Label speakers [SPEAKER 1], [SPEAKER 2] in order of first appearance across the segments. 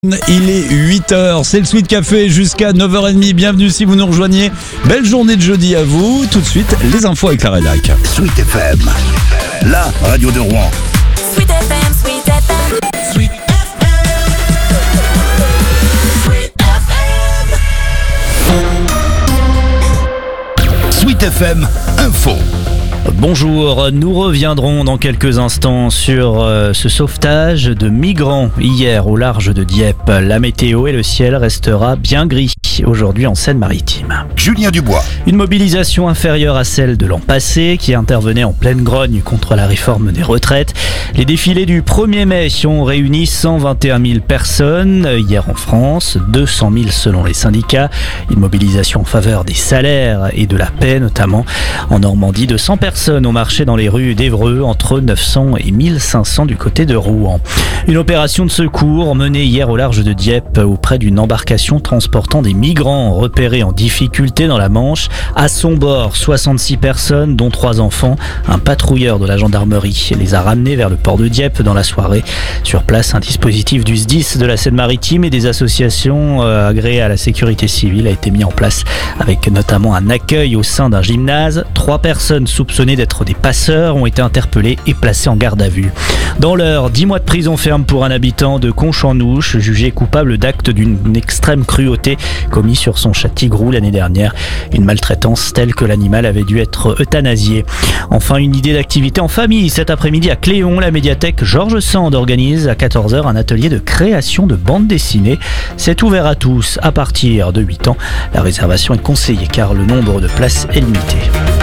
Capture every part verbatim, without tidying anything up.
[SPEAKER 1] Il est huit heures, c'est le Sweet Café jusqu'à neuf heures trente. Bienvenue si vous nous rejoignez. Belle journée de jeudi à vous. Tout de suite, les infos avec la rédac.
[SPEAKER 2] Sweet F M, la radio de Rouen.
[SPEAKER 3] Sweet F M, Sweet F M, Sweet F M, Sweet F M.
[SPEAKER 2] Sweet F M, info.
[SPEAKER 4] Bonjour, nous reviendrons dans quelques instants sur euh, ce sauvetage de migrants hier au large de Dieppe. La météo et le ciel restera bien gris aujourd'hui en Seine-Maritime.
[SPEAKER 2] Julien Dubois.
[SPEAKER 4] Une mobilisation inférieure à celle de l'an passé qui intervenait en pleine grogne contre la réforme des retraites. Les défilés du premier mai ont réuni cent vingt et un mille personnes hier en France, deux cent mille selon les syndicats. Une mobilisation en faveur des salaires et de la paix notamment. En Normandie, deux cents personnes ont marché dans les rues d'Évreux, entre neuf cents et mille cinq cents du côté de Rouen. Une opération de secours menée hier au large de Dieppe auprès d'une embarcation transportant des migrants repérés en difficulté dans la Manche. À son bord, soixante-six personnes, dont trois enfants. Un patrouilleur de la gendarmerie les a ramenés vers le port de Dieppe dans la soirée. Sur place, un dispositif du S D I S de la Seine-Maritime et des associations euh, agréées à la sécurité civile a été mis en place, avec notamment un accueil au sein d'un gymnase. Trois personnes soupçonnées d'être des passeurs ont été interpellées et placées en garde à vue. Dans l'heure, dix mois de prison ferme pour un habitant de Conche-en-Ouche, jugé coupable d'actes d'une extrême cruauté commis sur son chat Tigrou l'année dernière. Une maltraitance telle que l'animal avait dû être euthanasié. Enfin, une idée d'activité en famille. Cet après-midi à Cléon, la médiathèque Georges Sand organise à quatorze heures un atelier de création de bande dessinée. C'est ouvert à tous à partir de huit ans. La réservation est conseillée car le nombre de places est limité.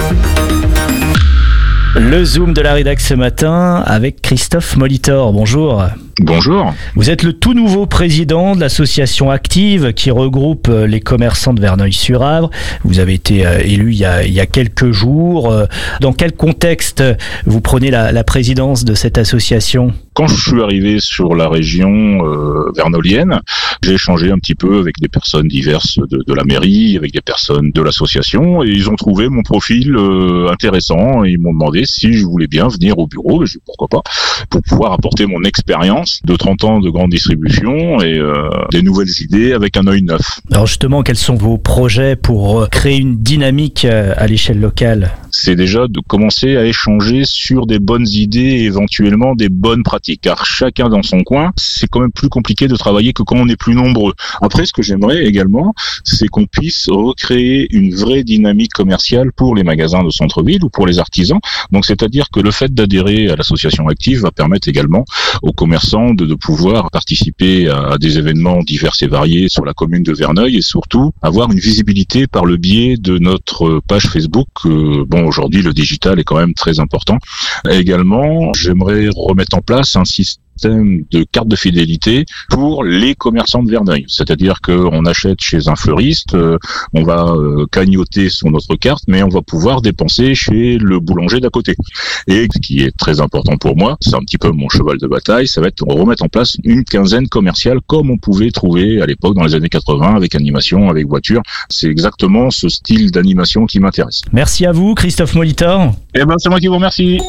[SPEAKER 4] Le Zoom de la rédac ce matin avec Christophe Molitor. Bonjour.
[SPEAKER 5] Bonjour.
[SPEAKER 4] Vous êtes le tout nouveau président de l'association Active qui regroupe les commerçants de Verneuil-sur-Avre. Vous avez été élu il y a, il y a quelques jours. Dans quel contexte vous prenez la, la présidence de cette association ?
[SPEAKER 5] Quand je suis arrivé sur la région euh, vernolienne, j'ai échangé un petit peu avec des personnes diverses de, de la mairie, avec des personnes de l'association, et ils ont trouvé mon profil euh, intéressant, et ils m'ont demandé si je voulais bien venir au bureau, et j'ai dit pourquoi pas, pour pouvoir apporter mon expérience de trente ans de grande distribution et euh, des nouvelles idées avec un œil neuf.
[SPEAKER 4] Alors justement, quels sont vos projets pour créer une dynamique à l'échelle locale ?
[SPEAKER 5] C'est déjà de commencer à échanger sur des bonnes idées et éventuellement des bonnes pratiques, car chacun dans son coin, c'est quand même plus compliqué de travailler que quand on est plus nombreux. Après, ce que j'aimerais également, c'est qu'on puisse recréer une vraie dynamique commerciale pour les magasins de centre-ville ou pour les artisans. Donc, c'est-à-dire que le fait d'adhérer à l'association Active va permettre également aux commerçants de, de pouvoir participer à, à des événements divers et variés sur la commune de Verneuil et surtout avoir une visibilité par le biais de notre page Facebook. Euh, bon, aujourd'hui, le digital est quand même très important. Et également, j'aimerais remettre en place un système de carte de fidélité pour les commerçants de Verneuil. C'est-à-dire qu'on achète chez un fleuriste, euh, on va euh, cagnoter sur notre carte, mais on va pouvoir dépenser chez le boulanger d'à côté. Et ce qui est très important pour moi, c'est un petit peu mon cheval de bataille, ça va être de remettre en place une quinzaine commerciale comme on pouvait trouver à l'époque dans les années quatre-vingts avec animation, avec voiture. C'est exactement ce style d'animation qui m'intéresse.
[SPEAKER 4] Merci à vous, Christophe Molitor.
[SPEAKER 5] Eh ben, c'est moi qui vous remercie.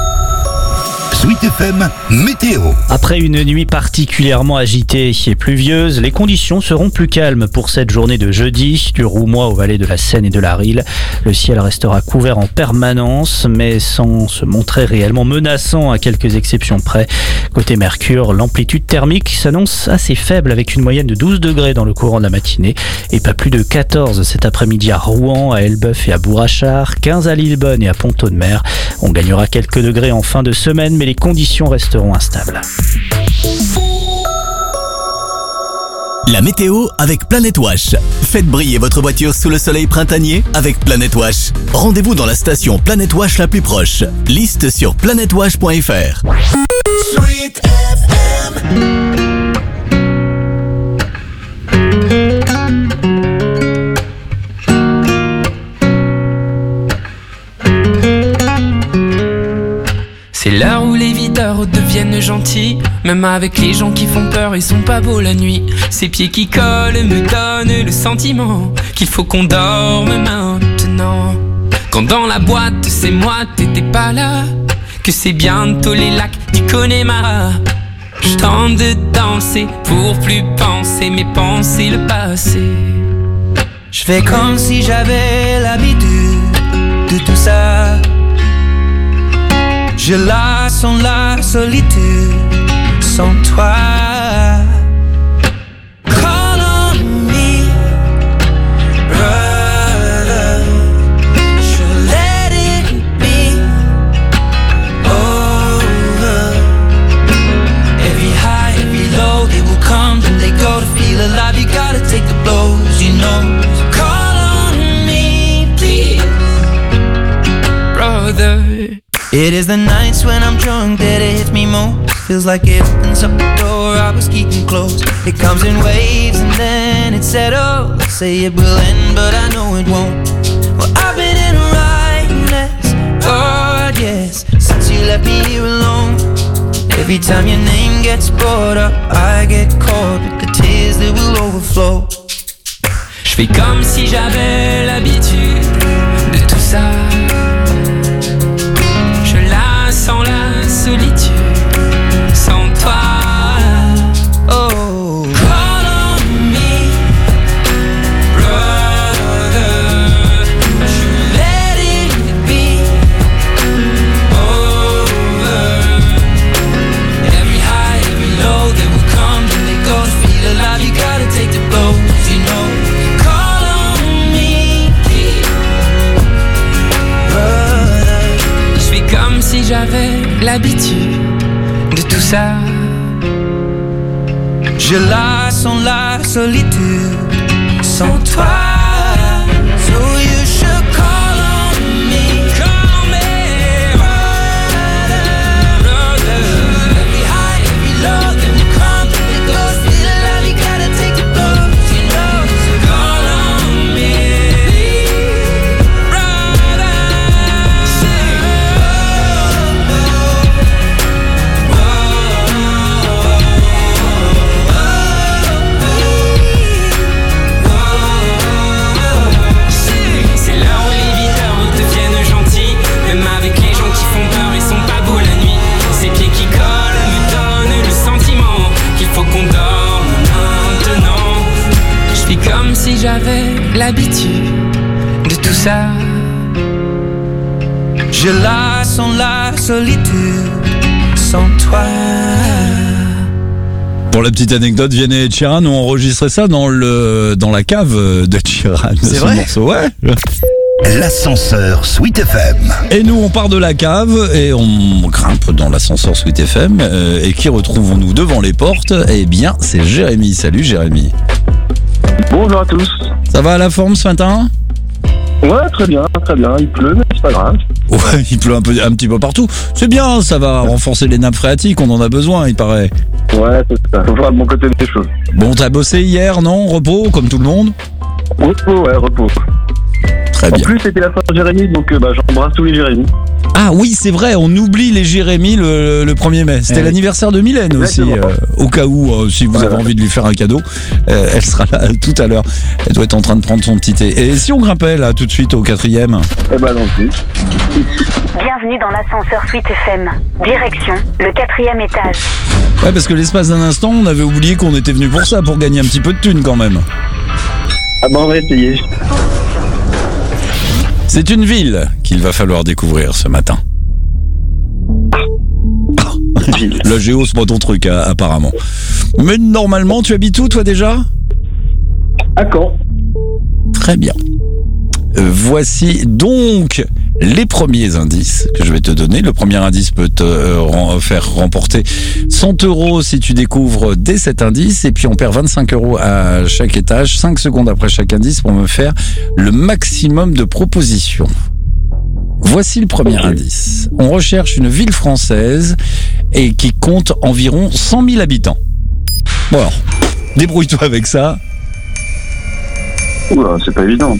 [SPEAKER 2] Sweet F M, météo.
[SPEAKER 4] Après une nuit particulièrement agitée et pluvieuse, les conditions seront plus calmes pour cette journée de jeudi, du Roumois aux vallées de la Seine et de la Rille. Le ciel restera couvert en permanence, mais sans se montrer réellement menaçant à quelques exceptions près. Côté Mercure, l'amplitude thermique s'annonce assez faible avec une moyenne de douze degrés dans le courant de la matinée et pas plus de quatorze cet après-midi à Rouen, à Elbeuf et à Bourrachard, quinze à Lillebonne et à Pont-Audemer. On gagnera quelques degrés en fin de semaine, mais les conditions resteront instables.
[SPEAKER 6] La météo avec Planet Wash. Faites briller votre voiture sous le soleil printanier avec Planet Wash. Rendez-vous dans la station Planet Wash la plus proche. Liste sur planet wash point f r.
[SPEAKER 3] Sweet F M.
[SPEAKER 7] C'est l'heure où les videurs deviennent gentils. Même avec les gens qui font peur, ils sont pas beaux la nuit. Ces pieds qui collent me donnent le sentiment qu'il faut qu'on dorme maintenant. Quand dans la boîte c'est moi, t'étais pas là. Que c'est bientôt les lacs du Connemara. Je tente de danser pour plus penser mes pensées le passé.
[SPEAKER 8] Je fais comme si j'avais l'habitude de tout ça. Je la sens la solitude sans toi. Call on me, brother. Should let it be over. Every high, every low, they will come, then they go. To feel alive, you gotta take the blows, you know. Call on me, please,
[SPEAKER 7] Brother.
[SPEAKER 8] it is the nights when I'm drunk that it hits me most. Feels like it opens up the door I was keeping closed. It comes in waves and then it settles. Say it will end, but I know it won't. Well, I've been in a right mess, God, yes, since you left me here alone. Every time your name gets brought up, I get caught with the tears that will overflow.
[SPEAKER 7] Je fais comme si j'avais l'habitude de tout ça. Je la sens la solitude sans toi.
[SPEAKER 8] Oh,
[SPEAKER 7] Call on me, brother.
[SPEAKER 8] should let it be
[SPEAKER 7] Over.
[SPEAKER 8] every high, every low, they will come and they go. To feel alive, you gotta take the blows, you know. Call on me, brother.
[SPEAKER 7] Je fais comme si j'avais l'habitude de tout ça.
[SPEAKER 8] Je la sens la solitude sans toi. So you should call on me,
[SPEAKER 7] Call on me,
[SPEAKER 8] brother.
[SPEAKER 7] brother.
[SPEAKER 8] Every high, every low, then we come, then we go. Feel alive, you gotta take the blows, you know. So
[SPEAKER 7] Call on me, brother. C'est là où les videurs deviennent gentils. Même avec les gens qui font peur, ils sont pas beaux la nuit. Ces pieds qui collent me donnent le sentiment qu'il faut qu'on dorme maintenant. Je fais comme si j'avais l'habitude de tout ça.
[SPEAKER 8] Je la sens la solitude sans toi.
[SPEAKER 1] Pour la petite anecdote, Vianney et Sheeran ont enregistré ça dans le dans la cave de Sheeran.
[SPEAKER 6] C'est
[SPEAKER 1] ce
[SPEAKER 6] vrai
[SPEAKER 1] morceau, ouais.
[SPEAKER 2] L'ascenseur Sweet F M.
[SPEAKER 1] Et nous, on part de la cave et on grimpe dans l'ascenseur Sweet F M. euh, et qui retrouvons-nous devant les portes? Eh bien, c'est Jérémy. Salut Jérémy.
[SPEAKER 9] Bonjour à tous.
[SPEAKER 1] Ça va à la forme ce matin?
[SPEAKER 9] Ouais, très bien, très bien. Il pleut, mais c'est pas grave.
[SPEAKER 1] Ouais, il pleut un, peu, un petit peu partout. C'est bien, ça va renforcer les nappes phréatiques, on en a besoin, il paraît.
[SPEAKER 9] Ouais, c'est ça. Faut voir de mon côté des choses.
[SPEAKER 1] Bon, t'as bossé hier, non? Repos, comme tout le monde?
[SPEAKER 9] Repos, ouais, repos.
[SPEAKER 1] Très
[SPEAKER 9] En
[SPEAKER 1] bien.
[SPEAKER 9] plus, c'était la fin de Jérémy, donc euh, bah, j'embrasse tous les Jérémy.
[SPEAKER 1] Ah oui, c'est vrai, on oublie les Jérémy le, le premier mai. C'était
[SPEAKER 6] Eh oui.
[SPEAKER 1] l'anniversaire de Mylène aussi,
[SPEAKER 9] Exactement.
[SPEAKER 1] euh, au cas où, euh, si vous avez
[SPEAKER 9] Voilà.
[SPEAKER 1] envie de lui faire un cadeau, euh, elle sera là tout à l'heure. Elle doit être en train de prendre son petit thé. Et si on grimpait là tout de suite au quatrième?
[SPEAKER 9] Eh ben, non plus.
[SPEAKER 10] Bienvenue dans l'ascenseur Sweet F M. Direction, le quatrième étage.
[SPEAKER 1] Ouais, parce que l'espace d'un instant, on avait oublié qu'on était venu pour ça, pour gagner un petit peu de thunes quand même.
[SPEAKER 9] Ah bah, on va essayer.
[SPEAKER 1] C'est une ville qu'il va falloir découvrir ce matin.
[SPEAKER 9] Ville.
[SPEAKER 1] La géo, c'est pas ton truc, hein, apparemment. Mais normalement, tu habites où, toi, déjà?
[SPEAKER 9] À Caen.
[SPEAKER 1] Très bien. Euh, voici donc les premiers indices que je vais te donner. Le premier indice peut te euh, ren- faire remporter cent euros si tu découvres dès cet indice. Et puis on perd vingt-cinq euros à chaque étage, cinq secondes après chaque indice pour me faire le maximum de propositions. Voici le premier indice. On recherche une ville française et qui compte environ cent mille habitants. Bon alors, débrouille-toi avec ça.
[SPEAKER 9] Oula, c'est pas évident.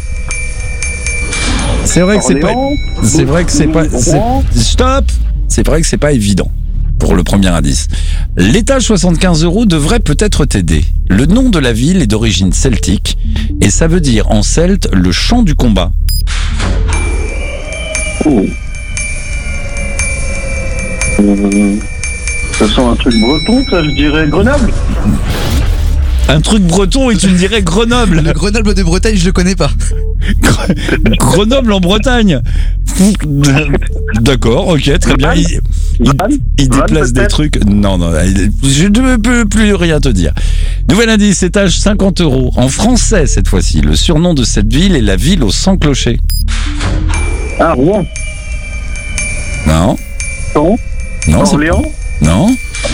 [SPEAKER 1] C'est vrai que c'est pas,
[SPEAKER 9] Orléans,
[SPEAKER 1] c'est vrai que c'est pas,
[SPEAKER 9] Rouen.
[SPEAKER 1] c'est- stop. C'est vrai que c'est pas évident pour le premier indice. L'étage soixante-quinze euros devrait peut-être t'aider. Le nom de la ville est d'origine celtique et ça veut dire en celte le champ du combat.
[SPEAKER 9] Oh. Euh, Ça sent un truc breton, ça, je dirais Grenoble.
[SPEAKER 1] Un truc breton et tu me dirais Grenoble.
[SPEAKER 11] Le Grenoble de Bretagne, je le connais pas.
[SPEAKER 1] Grenoble en Bretagne. D'accord, ok, très bien. Il, il, il déplace des trucs. Non, non, je ne peux plus rien te dire. Nouvel indice, étage cinquante euros. En français cette fois-ci. Le surnom de cette ville est la ville aux cent clochers.
[SPEAKER 9] Ah, Rouen.
[SPEAKER 1] Non.
[SPEAKER 9] Non.
[SPEAKER 1] Non.
[SPEAKER 9] Orléans.
[SPEAKER 1] Non.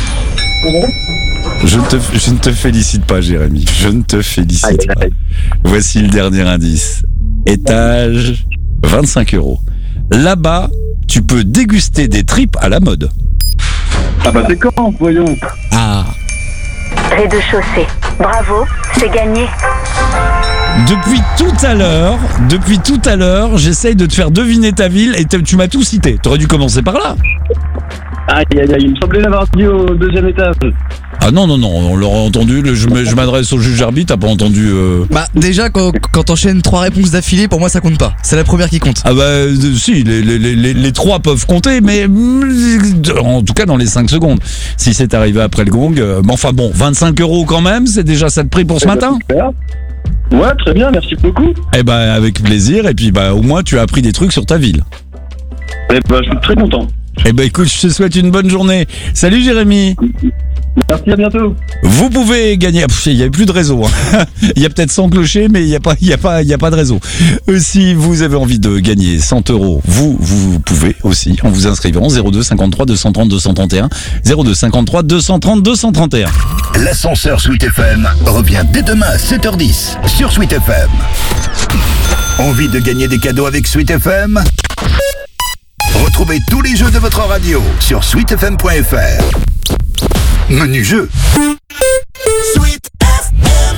[SPEAKER 1] Je ne, te, je ne te félicite pas, Jérémy. Je ne te félicite
[SPEAKER 9] aïe,
[SPEAKER 1] pas.
[SPEAKER 9] aïe.
[SPEAKER 1] Voici le dernier indice. Étage vingt-cinq euros. Là-bas, tu peux déguster des tripes à la mode.
[SPEAKER 9] Ah bah c'est quand, voyons.
[SPEAKER 11] Ah.
[SPEAKER 10] Rez-de-chaussée. Bravo, c'est gagné.
[SPEAKER 1] Depuis tout à l'heure, depuis tout à l'heure, j'essaye de te faire deviner ta ville et tu m'as tout cité. T'aurais dû commencer par là.
[SPEAKER 9] Aïe aïe aïe, il me semblait l'avoir dit au deuxième étage.
[SPEAKER 1] Ah non, non, non, on l'aura entendu, le- je me- je m'adresse au juge arbitre, t'as pas entendu... euh,
[SPEAKER 11] Bah déjà quand, quand t'enchaînes trois réponses d'affilée, pour moi ça compte pas. C'est la première qui compte.
[SPEAKER 1] Ah bah euh, si, les, les, les, les trois peuvent compter, mais mm, en tout cas dans les cinq secondes. Si c'est arrivé après le gong, euh, mais enfin bon, vingt-cinq euros quand même, c'est déjà ça de prix pour ce matin.
[SPEAKER 9] Super. Ouais, très bien, merci beaucoup.
[SPEAKER 1] Eh bah avec plaisir, et puis bah au moins tu as appris des trucs sur ta ville.
[SPEAKER 9] Eh bah, je suis très content.
[SPEAKER 1] Eh bah écoute, je te souhaite une bonne journée. Salut Jérémy.
[SPEAKER 9] Merci, à bientôt.
[SPEAKER 1] Vous pouvez gagner. Ah, pff, il n'y a plus de réseau. Hein. Il y a peut-être cent clochers, mais il n'y a pas, il y a pas, il y a pas de réseau. Euh, Si vous avez envie de gagner cent euros, vous, vous pouvez aussi en vous inscrivant zéro deux cinquante-trois deux cent trente deux cent trente et un zéro deux cinquante-trois deux cent trente deux cent trente et un.
[SPEAKER 2] L'ascenseur Sweet F M revient dès demain à sept heures dix sur Sweet F M. Envie de gagner des cadeaux avec Sweet F M? Retrouvez tous les jeux de votre radio sur sweet f m point f r. Menu jeu.
[SPEAKER 3] Sweet F M.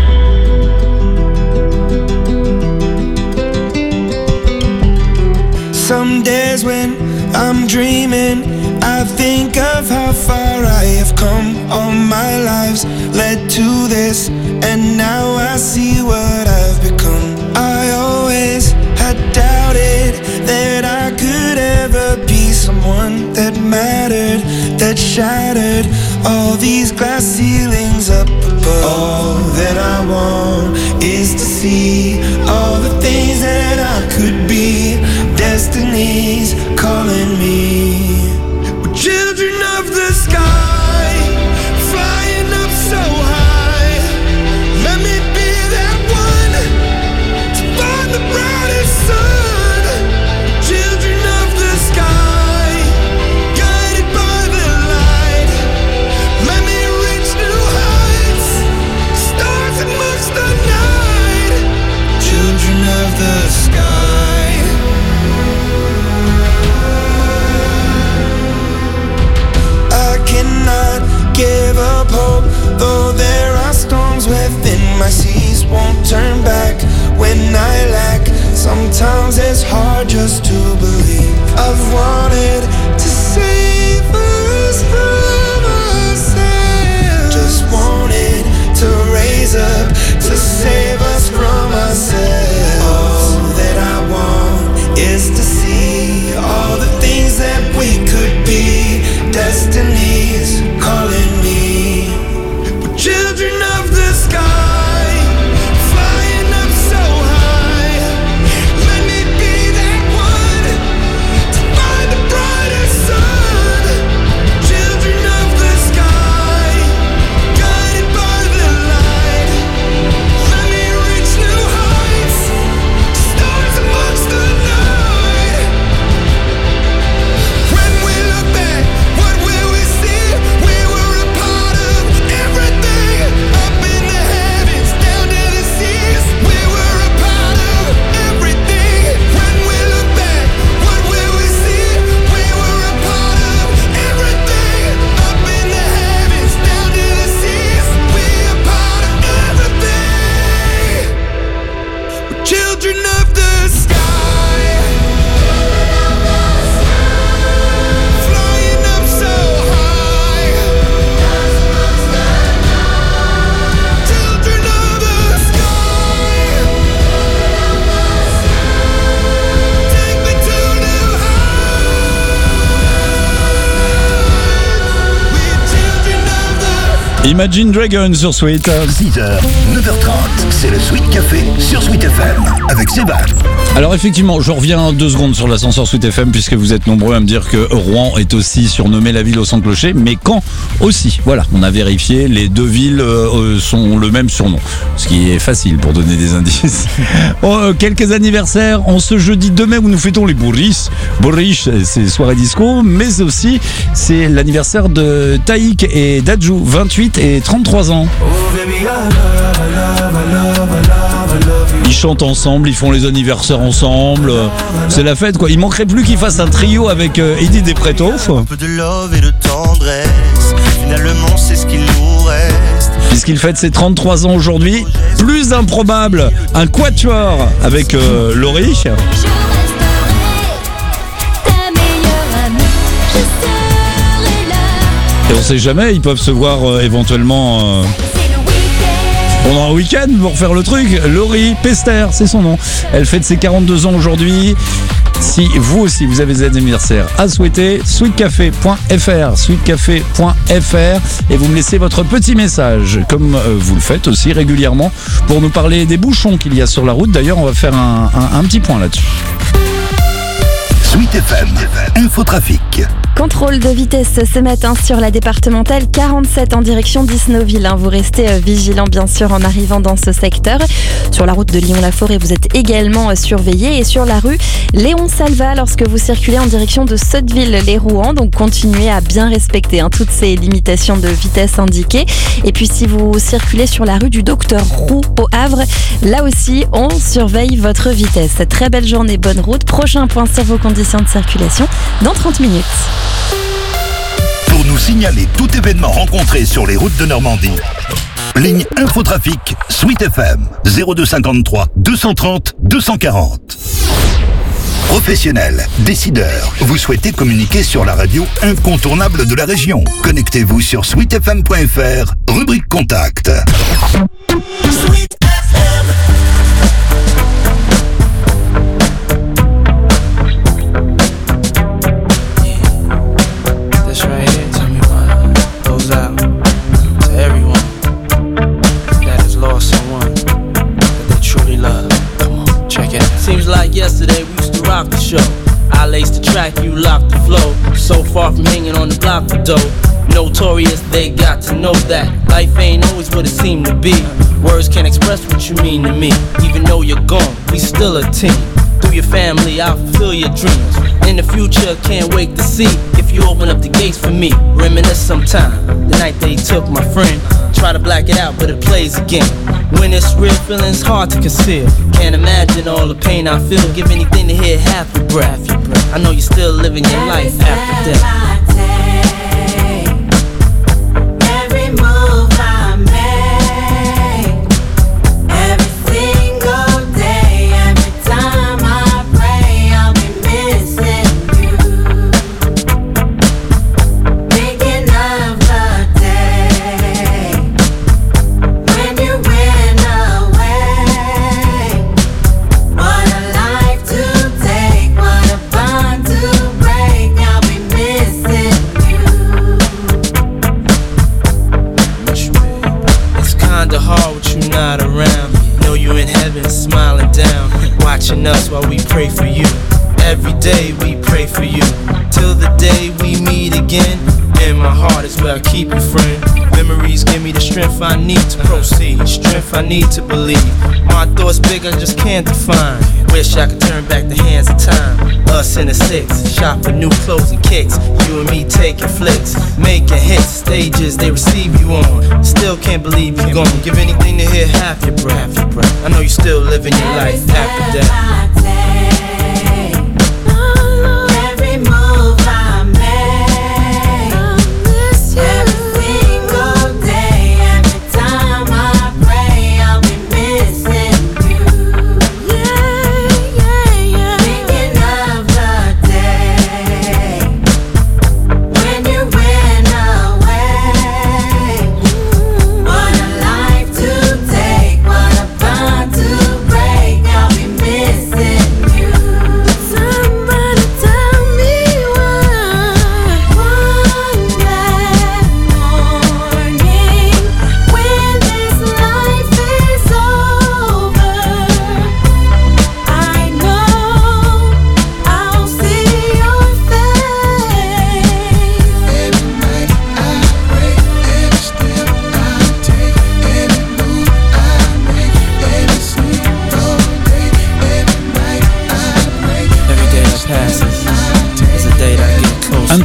[SPEAKER 8] Some days when I'm dreaming, I think of how far I have come. All my lives led to this, and now I see what I've become. I always had doubted that I could ever be someone that mattered, that shattered all these glass ceilings up above. All that I want is to see all the things that I could be. Destiny's calling me. We're children of the sky, flying up so high. Let me be that one to find the brightest sun. Children of the sky, guided by the light. Let me reach new heights, stars amongst the night. Children of the sky. I cannot give up hope, though there are storms within my seas. Won't turn back when I lack. Sometimes it's hard just to believe. I've wanted to save us from ourselves. Just wanted to raise up to save us from ourselves. All that I want is to see all the things that we could be. Destiny's calling me. We're children of the sky, flying up so high. Let me be that one to find the brightest sun.
[SPEAKER 1] Imagine Dragon sur Sweet.
[SPEAKER 2] six heures, neuf heures trente, c'est le Sweet Café sur Sweet F M avec Sébastien.
[SPEAKER 1] Alors effectivement, je reviens deux secondes sur l'ascenseur Sweet F M puisque vous êtes nombreux à me dire que Rouen est aussi surnommée la ville au sans clocher, mais Caen aussi. Voilà, on a vérifié, les deux villes euh, sont le même surnom, ce qui est facile pour donner des indices. Oh, euh, quelques anniversaires en ce jeudi deux mai où nous fêtons les Bourriches. Bourriches, c'est soirée disco, mais aussi c'est l'anniversaire de Taïk et Dadju, vingt-huit et trente-trois ans. Ils chantent ensemble, ils font les anniversaires ensemble, c'est la fête quoi. Il manquerait plus qu'ils fassent un trio avec euh, Eddie Despretto.
[SPEAKER 12] Un peu de love et de tendresse, finalement c'est ce qu'il nous reste.
[SPEAKER 1] Puisqu'il fête ses trente-trois ans aujourd'hui, plus improbable, un quatuor avec euh, Laurie. Et on sait jamais, ils peuvent se voir euh, éventuellement euh, pendant un week-end pour faire le truc. Laurie Pester, c'est son nom. Elle fête ses quarante-deux ans aujourd'hui. Si vous aussi vous avez des anniversaires à souhaiter, sweetcafé point f r, sweetcafé point f r, et vous me laissez votre petit message, comme euh, vous le faites aussi régulièrement, pour nous parler des bouchons qu'il y a sur la route. D'ailleurs, on va faire un, un, un petit point là-dessus.
[SPEAKER 2] Sweet F M, Infotrafic.
[SPEAKER 13] Contrôle de vitesse ce matin sur la départementale quarante-sept en direction d'Isnoville. Vous restez vigilant bien sûr en arrivant dans ce secteur. Sur la route de Lyon-la-Forêt, vous êtes également surveillé. Et sur la rue Léon Salva, lorsque vous circulez en direction de Sotteville-les-Rouen, donc continuez à bien respecter hein, toutes ces limitations de vitesse indiquées. Et puis si vous circulez sur la rue du Docteur Roux au Havre, là aussi on surveille votre vitesse. Très belle journée, bonne route. Prochain point sur vos conditions de circulation dans trente minutes.
[SPEAKER 2] Pour nous signaler tout événement rencontré sur les routes de Normandie, ligne Infotrafic Sweet F M zéro deux cinquante-trois deux cent trente deux cent quarante. Professionnels, décideurs, vous souhaitez communiquer sur la radio incontournable de la région. Connectez-vous sur sweet f m point f r, rubrique contact. Sweet F M.
[SPEAKER 14] Seems like yesterday we used to rock the show. I laced the track, you locked the flow. So far from hanging on the block for dough. Notorious, they got to know that life ain't always what it seemed to be. Words can't express what you mean to me. Even though you're gone, we still a team. Through your family, I'll fulfill your dreams. In the future, can't wait to see if you open up the gates for me. Reminisce sometime, the night they took my friend. Try to black it out, but it plays again. When it's real, feeling's hard to conceal. Can't imagine all the pain I feel. Give anything to hear half your breath. I know you're still living your life after death. Us while we pray for you. Every day we pray for you. Till the day we meet again. In my heart is where I keep you, friend. Memories give me the strength I need to proceed. Strength I need to believe. My thoughts big, I just can't define. Wish I could turn back the hands of time. Us in the six, shop for new clothes and kicks. You and me taking flicks, making hits. Stages they receive you on. Still can't believe you're gone. Give anything to hear half your breath. I know you're still living your life after death.
[SPEAKER 3] Missing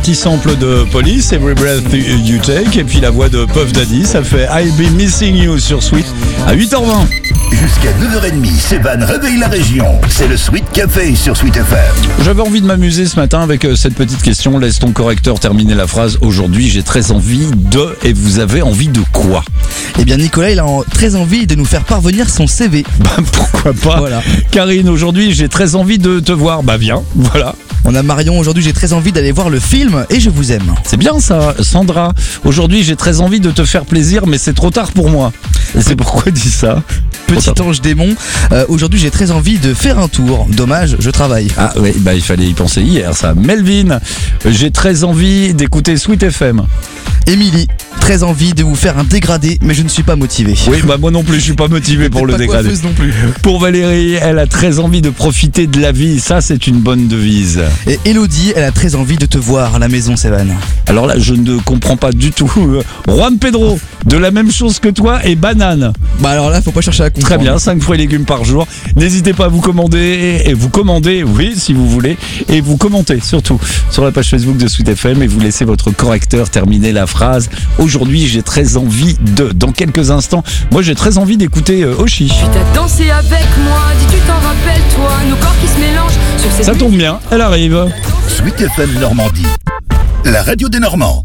[SPEAKER 1] petit sample de Police, Every Breath You Take, et puis la voix de Puff Daddy, ça fait I'll Be Missing You sur Sweet à huit heures vingt.
[SPEAKER 2] Jusqu'à neuf heures trente, Sébane réveille la région. C'est le Sweet Café sur Sweet F M.
[SPEAKER 1] J'avais envie de m'amuser ce matin avec cette petite question. Laisse ton correcteur terminer la phrase. Aujourd'hui, j'ai très envie de... Et vous avez envie de quoi?
[SPEAKER 11] Eh bien, Nicolas, il a très envie de nous faire parvenir son C V.
[SPEAKER 1] Bah, pourquoi pas.
[SPEAKER 11] Voilà.
[SPEAKER 1] Karine, aujourd'hui, j'ai très envie de te voir. Bah, viens, voilà.
[SPEAKER 11] On a Marion, aujourd'hui j'ai très envie d'aller voir le film Et je vous aime.
[SPEAKER 1] C'est bien ça. Sandra, aujourd'hui j'ai très envie de te faire plaisir, mais c'est trop tard pour moi. Et c'est pourquoi dit ça?
[SPEAKER 11] Petit ange démon, euh, aujourd'hui j'ai très envie de faire un tour. Dommage, je travaille.
[SPEAKER 1] Ah oui, bah il fallait y penser hier ça. Melvin, j'ai très envie d'écouter Sweet F M.
[SPEAKER 11] Émilie, très envie de vous faire un dégradé, mais je ne suis pas motivé.
[SPEAKER 1] Oui, bah moi non plus, je suis pas motivé pour le dégradé.
[SPEAKER 11] Non plus.
[SPEAKER 1] Pour Valérie, elle a très envie de profiter de la vie, ça c'est une bonne devise.
[SPEAKER 11] Et Elodie, elle a très envie de te voir à la maison, Sévan.
[SPEAKER 1] Alors là, je ne comprends pas du tout. Juan Pedro, de la même chose que toi et banane.
[SPEAKER 11] Bah alors là, faut pas chercher à comprendre.
[SPEAKER 1] Très bien, cinq fruits et légumes par jour. N'hésitez pas à vous commander et vous commander, oui, si vous voulez, et vous commentez surtout sur la page Facebook de Sweet F M et vous laissez votre correcteur terminer la phrase. Aujourd'hui, j'ai très envie de. Dans quelques instants, moi j'ai très envie d'écouter euh, Oshi.
[SPEAKER 15] Puis t'as dansé avec moi, dis tu t'en rappelles toi, nos corps qui se mélangent sur cette...
[SPEAKER 1] Ça tombe bien, elle arrive.
[SPEAKER 2] Sweet F M Normandie, la radio des Normands.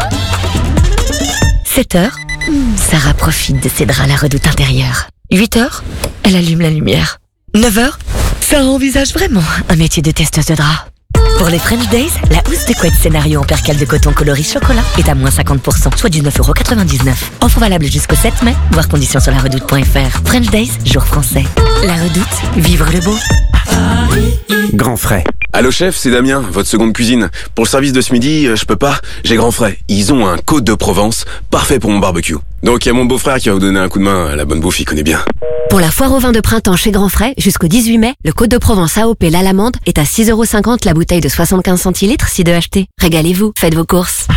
[SPEAKER 16] sept heures, Sarah profite de ses draps à la redoute intérieure. huit heures, elle allume la lumière. neuf heures, Sarah envisage vraiment un métier de testeuse de draps. Pour les French Days, la housse de couette scénario en percale de coton coloris chocolat est à moins cinquante pour cent, soit du neuf euros quatre-vingt-dix-neuf. Offre valable jusqu'au sept mai, voir conditions sur la redoute point f r. French Days, jour français. La redoute, vivre le beau.
[SPEAKER 17] Grand frais. Allô chef, c'est Damien, votre seconde cuisine. Pour le service de ce midi, euh, je peux pas, j'ai Grand frais. Ils ont un Côte de Provence, parfait pour mon barbecue. Donc il y a mon beau-frère qui va vous donner un coup de main, la bonne bouffe, il connaît bien.
[SPEAKER 16] Pour la foire au vin de printemps chez Grand Frais, jusqu'au dix-huit mai, le Côte de Provence A O P l'Alamande est à six euros cinquante la bouteille de soixante-quinze centilitres si deux achetés. Régalez-vous, faites vos courses.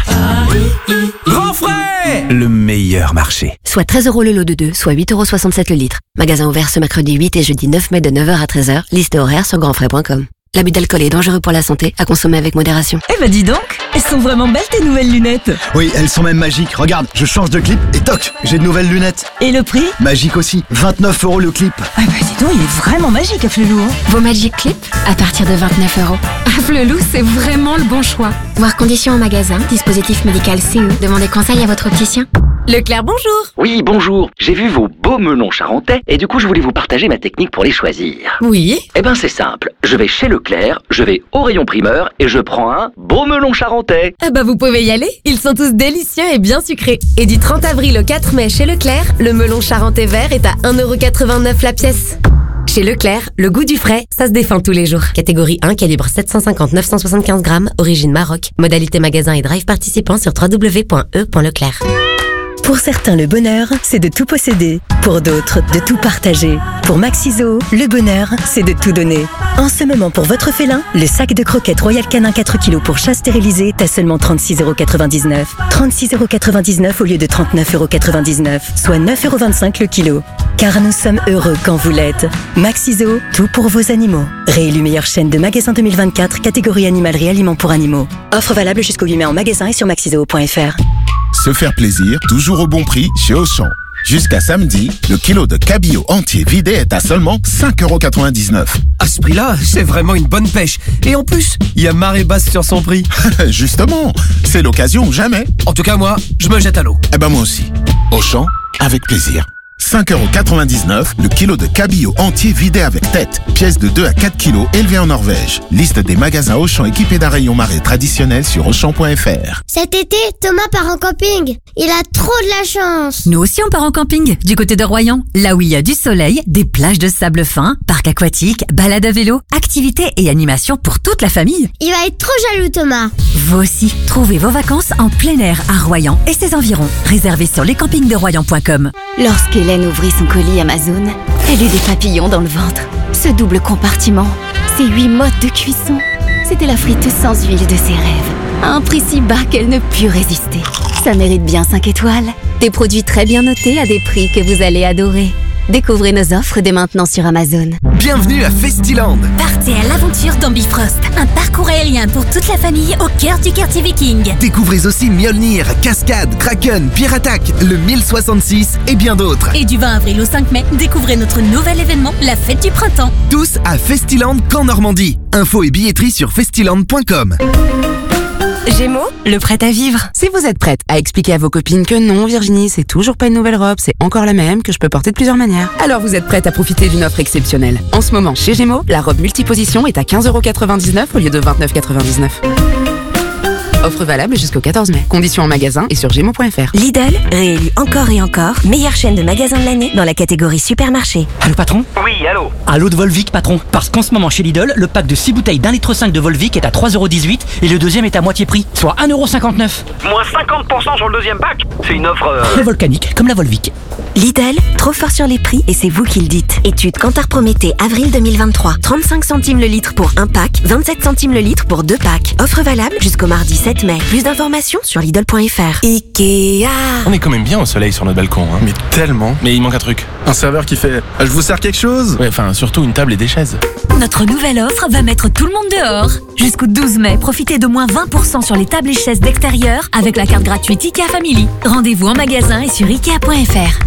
[SPEAKER 18] Grand Frais, le meilleur marché.
[SPEAKER 16] Soit treize euros le lot de deux, soit huit euros soixante-sept le litre. Magasin ouvert ce mercredi huit et jeudi neuf mai de neuf heures à treize heures. Liste et horaire sur grand frais point com. L'abus d'alcool est dangereux pour la santé, à consommer avec modération.
[SPEAKER 19] Eh bah dis donc, elles sont vraiment belles tes nouvelles lunettes.
[SPEAKER 20] Oui, elles sont même magiques. Regarde, je change de clip et toc, j'ai de nouvelles lunettes.
[SPEAKER 19] Et le prix?
[SPEAKER 20] Magique aussi, vingt-neuf euros le clip.
[SPEAKER 19] Ah bah dis donc, il est vraiment magique à Flelou. Hein.
[SPEAKER 16] Vos Magic Clips à partir de vingt-neuf euros. À Flelou, c'est vraiment le bon choix. Voir conditions en magasin, dispositif médical C E. Demandez conseil à votre opticien.
[SPEAKER 19] Leclerc, bonjour.
[SPEAKER 21] Oui, bonjour. J'ai vu vos beaux melons charentais et du coup, je voulais vous partager ma technique pour les choisir.
[SPEAKER 19] Oui.
[SPEAKER 21] Eh ben, c'est simple. Je vais chez Leclerc, je vais au rayon primeur et je prends un beau melon charentais.
[SPEAKER 19] Eh ben, vous pouvez y aller. Ils sont tous délicieux et bien sucrés. Et du trente avril au quatre mai chez Leclerc, le melon charentais vert est à un euro quatre-vingt-neuf la pièce. Chez Leclerc, le goût du frais, ça se défend tous les jours. Catégorie un, calibre sept cent cinquante à neuf cent soixante-quinze grammes, origine Maroc. Modalité magasin et drive participant sur w w w point e point leclerc.
[SPEAKER 22] Pour certains, le bonheur, c'est de tout posséder. Pour d'autres, de tout partager. Pour Maxiso, le bonheur, c'est de tout donner. En ce moment, pour votre félin, le sac de croquettes Royal Canin quatre kilos pour chat stérilisé est à seulement trente-six euros quatre-vingt-dix-neuf. trente-six euros quatre-vingt-dix-neuf au lieu de trente-neuf euros quatre-vingt-dix-neuf, soit neuf euros vingt-cinq le kilo. Car nous sommes heureux quand vous l'êtes. Maxiso, tout pour vos animaux. Réélu meilleure chaîne de magasins deux mille vingt-quatre, catégorie animalerie aliments pour animaux. Offre valable jusqu'au huit mai en magasin et sur maxiso point f r.
[SPEAKER 23] Se faire plaisir, toujours au bon prix chez Auchan. Jusqu'à samedi, le kilo de cabillaud entier vidé est à seulement cinq euros quatre-vingt-dix-neuf.
[SPEAKER 18] À ce prix-là, c'est vraiment une bonne pêche. Et en plus, il y a marée basse sur son prix.
[SPEAKER 23] Justement, c'est l'occasion ou jamais.
[SPEAKER 18] En tout cas, moi, je me jette à l'eau.
[SPEAKER 23] Eh ben moi aussi. Auchan, avec plaisir. cinq euros quatre-vingt-dix-neuf le kilo de cabillaud entier vidé avec tête. Pièce de deux à quatre kilos élevée en Norvège. Liste des magasins Auchan équipés d'un rayon marée traditionnel sur auchan point f r.
[SPEAKER 24] Cet été, Thomas part en camping. Il a trop de la chance.
[SPEAKER 19] Nous aussi on part en camping, du côté de Royan. Là où il y a du soleil, des plages de sable fin, parc aquatique, balade à vélo, activités et animations pour toute la famille.
[SPEAKER 24] Il va être trop jaloux Thomas.
[SPEAKER 19] Vous aussi, trouvez vos vacances en plein air à Royan et ses environs. Réservez sur lescampings de royan point com.
[SPEAKER 16] Lorsqu'Hélène ouvrit son colis Amazon, elle eut des papillons dans le ventre. Ce double compartiment, ces huit modes de cuisson, c'était la friteuse sans huile de ses rêves. À un prix si bas qu'elle ne put résister. Ça mérite bien cinq étoiles. Des produits très bien notés à des prix que vous allez adorer. Découvrez nos offres dès maintenant sur Amazon.
[SPEAKER 18] Bien
[SPEAKER 4] Bienvenue à Festiland.
[SPEAKER 5] Partez à l'aventure dans Bifrost, un parcours aérien pour toute la famille au cœur du quartier viking.
[SPEAKER 4] Découvrez aussi Mjolnir, Cascade, Kraken, Pierre Attack, le mille soixante-six et bien d'autres.
[SPEAKER 5] Et du vingt avril au cinq mai, découvrez notre nouvel événement, la fête du printemps.
[SPEAKER 4] Tous à Festiland Camp Normandie. Infos et billetterie sur festiland point com.
[SPEAKER 6] Gémeaux, le prêt à vivre. Si vous êtes prête à expliquer à vos copines que non, Virginie, c'est toujours pas une nouvelle robe, c'est encore la même, que je peux porter de plusieurs manières, alors vous êtes prête à profiter d'une offre exceptionnelle. En ce moment, chez Gémeaux, la robe multiposition est à quinze euros quatre-vingt-dix-neuf au lieu de vingt-neuf euros quatre-vingt-dix-neuf. Offre valable jusqu'au quatorze mai. Conditions en magasin et sur gémeaux point fr.
[SPEAKER 22] Lidl, réélu encore et encore, meilleure chaîne de magasins de l'année dans la catégorie supermarché.
[SPEAKER 7] Allô patron ?
[SPEAKER 21] Oui, allô.
[SPEAKER 7] Allô de Volvic patron. Parce qu'en ce moment chez Lidl, le pack de six bouteilles d'un litre cinq de Volvic est à trois euros dix-huit et le deuxième est à moitié prix, soit un euro cinquante-neuf.
[SPEAKER 21] Moins cinquante pour cent sur le deuxième pack. C'est une offre... Euh...
[SPEAKER 7] La volcanique, comme la Volvic.
[SPEAKER 22] Lidl, trop fort sur les prix et c'est vous qui le dites. Étude Kantar Prométhée, avril deux mille vingt-trois. trente-cinq centimes le litre pour un pack, vingt-sept centimes le litre pour deux packs. Offre valable jusqu'au mardi sept mai. Plus d'informations sur Lidl point fr. Ikea.
[SPEAKER 25] On est quand même bien au soleil sur notre balcon, hein. Mais tellement. Mais il manque un truc. Un serveur qui fait « Je vous sers quelque chose ?» Ouais, enfin, surtout une table et des chaises.
[SPEAKER 5] Notre nouvelle offre va mettre tout le monde dehors. Jusqu'au douze mai, profitez de moins vingt pour cent sur les tables et chaises d'extérieur avec la carte gratuite Ikea Family. Rendez-vous en magasin et sur ikea point fr.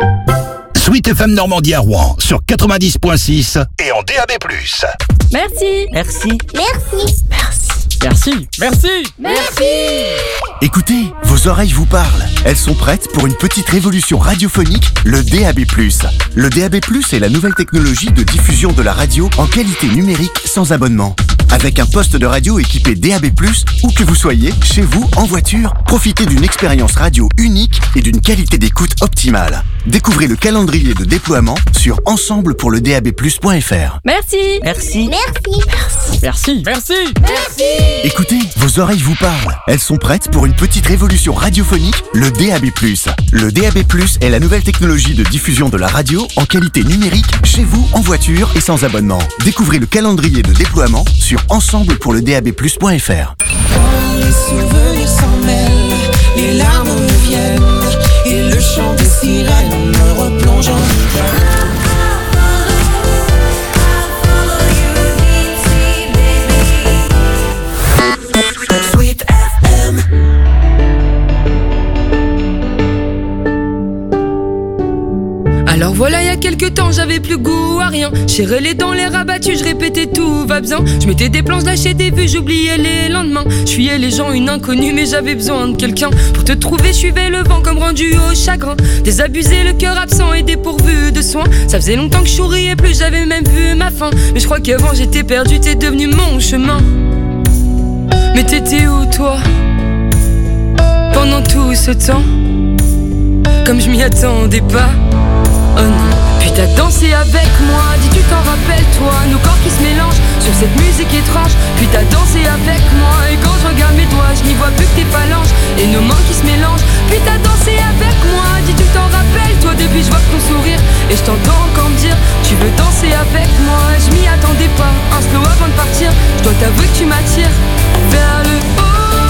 [SPEAKER 2] Sweet F M Normandie à Rouen sur quatre-vingt-dix point six et en D A B plus.
[SPEAKER 5] Merci.
[SPEAKER 7] Merci.
[SPEAKER 24] Merci.
[SPEAKER 7] Merci. Merci. Merci.
[SPEAKER 5] Merci.
[SPEAKER 20] Écoutez, vos oreilles vous parlent. Elles sont prêtes pour une petite révolution radiophonique, le D A B plus. Le D A B plus est la nouvelle technologie de diffusion de la radio en qualité numérique sans abonnement. Avec un poste de radio équipé D A B plus, où que vous soyez, chez vous, en voiture, profitez d'une expérience radio unique et d'une qualité d'écoute optimale. Découvrez le calendrier de déploiement sur ensemble pour le D A B plus point fr.
[SPEAKER 5] Merci.
[SPEAKER 7] Merci.
[SPEAKER 24] Merci.
[SPEAKER 7] Merci. Merci.
[SPEAKER 5] Merci.
[SPEAKER 20] Écoutez, vos oreilles vous parlent. Elles sont prêtes pour une petite révolution radiophonique, le D A B plus. Le D A B plus est la nouvelle technologie de diffusion de la radio en qualité numérique, chez vous, en voiture et sans abonnement. Découvrez le calendrier de déploiement sur ensemble pour le D A B plus point fr.
[SPEAKER 8] Les souvenirs s'en mêlent, les larmes me viennent, et le chant des sirènes me replonge en hiver. Sweet F M.
[SPEAKER 15] Alors voilà, il y a quelques temps, j'avais plus goût à rien. J'ai les dents, les rabattus, je répétais tout va bien. Je mettais des plans, je lâchais des vues, j'oubliais les lendemains. Je fuyais les gens, une inconnue, mais j'avais besoin de quelqu'un. Pour te trouver, je suivais le vent comme rendu au chagrin. Désabusé, le cœur absent et dépourvu de soins. Ça faisait longtemps que je souriais plus, j'avais même vu ma fin. Mais je crois qu'avant j'étais perdu, t'es devenu mon chemin. Mais t'étais où toi pendant tout ce temps? Comme je m'y attendais pas. Oh non. Puis t'as dansé avec moi, dis tu t'en rappelles toi, nos corps qui se mélangent sur cette musique étrange. Puis t'as dansé avec moi, et quand je regarde mes doigts, je n'y vois plus que tes phalanges et nos mains qui se mélangent. Puis t'as dansé avec moi, dis tu t'en rappelles toi, depuis je vois ton sourire et je t'entends encore me dire tu veux danser avec moi. Je m'y attendais pas, un slow avant de partir, je dois t'avouer que tu m'attires vers le haut.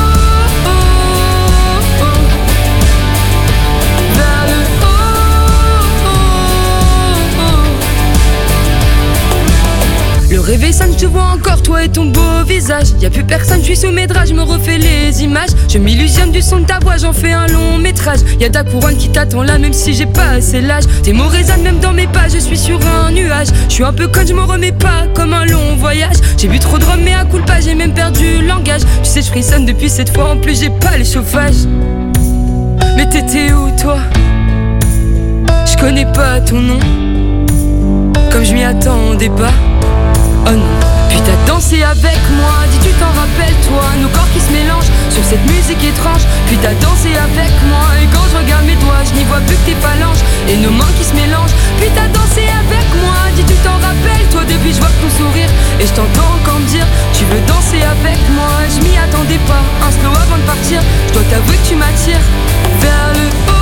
[SPEAKER 15] Le réveil sonne, je te vois encore, toi et ton beau visage. Y'a plus personne, je suis sous mes draps, je me refais les images. Je m'illusionne du son de ta voix, j'en fais un long métrage. Y'a ta couronne qui t'attend là, même si j'ai pas assez l'âge. Tes mots résonnent même dans mes pas, je suis sur un nuage. Je suis un peu conne, je me remets pas comme un long voyage. J'ai bu trop de rhum, mais à coup de pas, j'ai même perdu le langage. Tu sais, je frissonne depuis cette fois, en plus j'ai pas le chauffage. Mais t'étais où toi? Je connais pas ton nom, comme je m'y attendais pas. Oh non. Puis t'as dansé avec moi, dis tu t'en rappelles toi, nos corps qui se mélangent sur cette musique étrange. Puis t'as dansé avec moi, et quand je regarde mes doigts, je n'y vois plus que tes phalanges et nos mains qui se mélangent. Puis t'as dansé avec moi, dis tu t'en rappelles toi, depuis je vois ton sourire et je t'entends encore me dire tu veux danser avec moi. Je m'y attendais pas, un slow avant de partir, je dois t'avouer que tu m'attires vers le haut.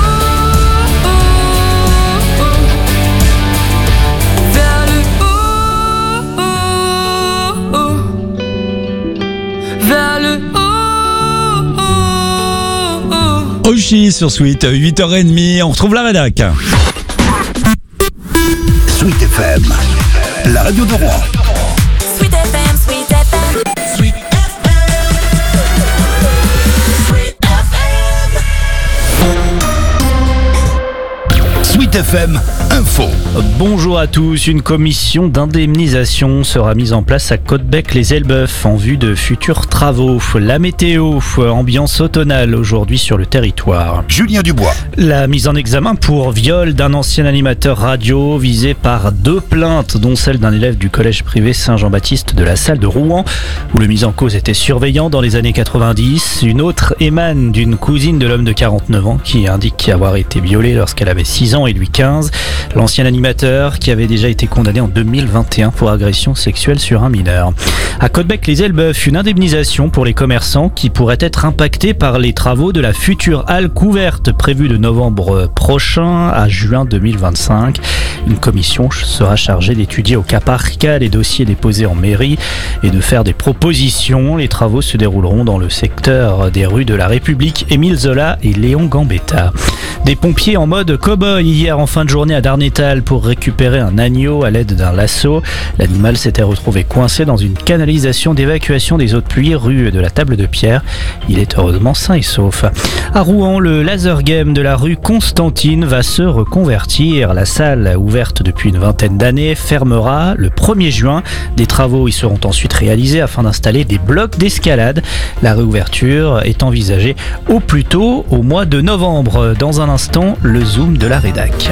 [SPEAKER 15] Vers le haut, oh, oh, oh.
[SPEAKER 1] Oshi sur Sweet, huit heures trente, on retrouve la rédac.
[SPEAKER 2] Sweet F M, la radio de Rouen.
[SPEAKER 3] Sweet F M, Sweet F M. Sweet
[SPEAKER 2] Sweet F M Info.
[SPEAKER 9] Bonjour à tous, une commission d'indemnisation sera mise en place à Caudebec-les-Elbeuf en vue de futurs travaux. La météo, ambiance automnale aujourd'hui sur le territoire.
[SPEAKER 2] Julien Dubois.
[SPEAKER 9] La mise en examen pour viol d'un ancien animateur radio visé par deux plaintes, dont celle d'un élève du collège privé Saint-Jean-Baptiste de la Salle de Rouen, où le mis en cause était surveillant dans les années quatre-vingt-dix. Une autre émane d'une cousine de l'homme de quarante-neuf ans qui indique avoir été violée lorsqu'elle avait six ans et lui quinze. L'ancien animateur qui avait déjà été condamné en deux mille vingt et un pour agression sexuelle sur un mineur. À Caudebec-les-Elbeuf, une indemnisation pour les commerçants qui pourraient être impactés par les travaux de la future halle couverte prévue de novembre prochain à juin deux mille vingt-cinq. Une commission sera chargée d'étudier au cas par cas les dossiers déposés en mairie et de faire des propositions. Les travaux se dérouleront dans le secteur des rues de la République, Émile Zola et Léon Gambetta. Des pompiers en mode cow-boy hier en fin de journée à Darnétal pour récupérer un agneau à l'aide d'un lasso. L'animal s'était retrouvé coincé dans une canalisation d'évacuation des eaux de pluie rue de la Table de Pierre. Il est heureusement sain et sauf. À Rouen, le laser game de la rue Constantine va se reconvertir. La salle, ouverte depuis une vingtaine d'années, fermera le premier juin. Des travaux y seront ensuite réalisés afin d'installer des blocs d'escalade. La réouverture est envisagée au plus tôt au mois de novembre. Dans un instant, le zoom de la rédac.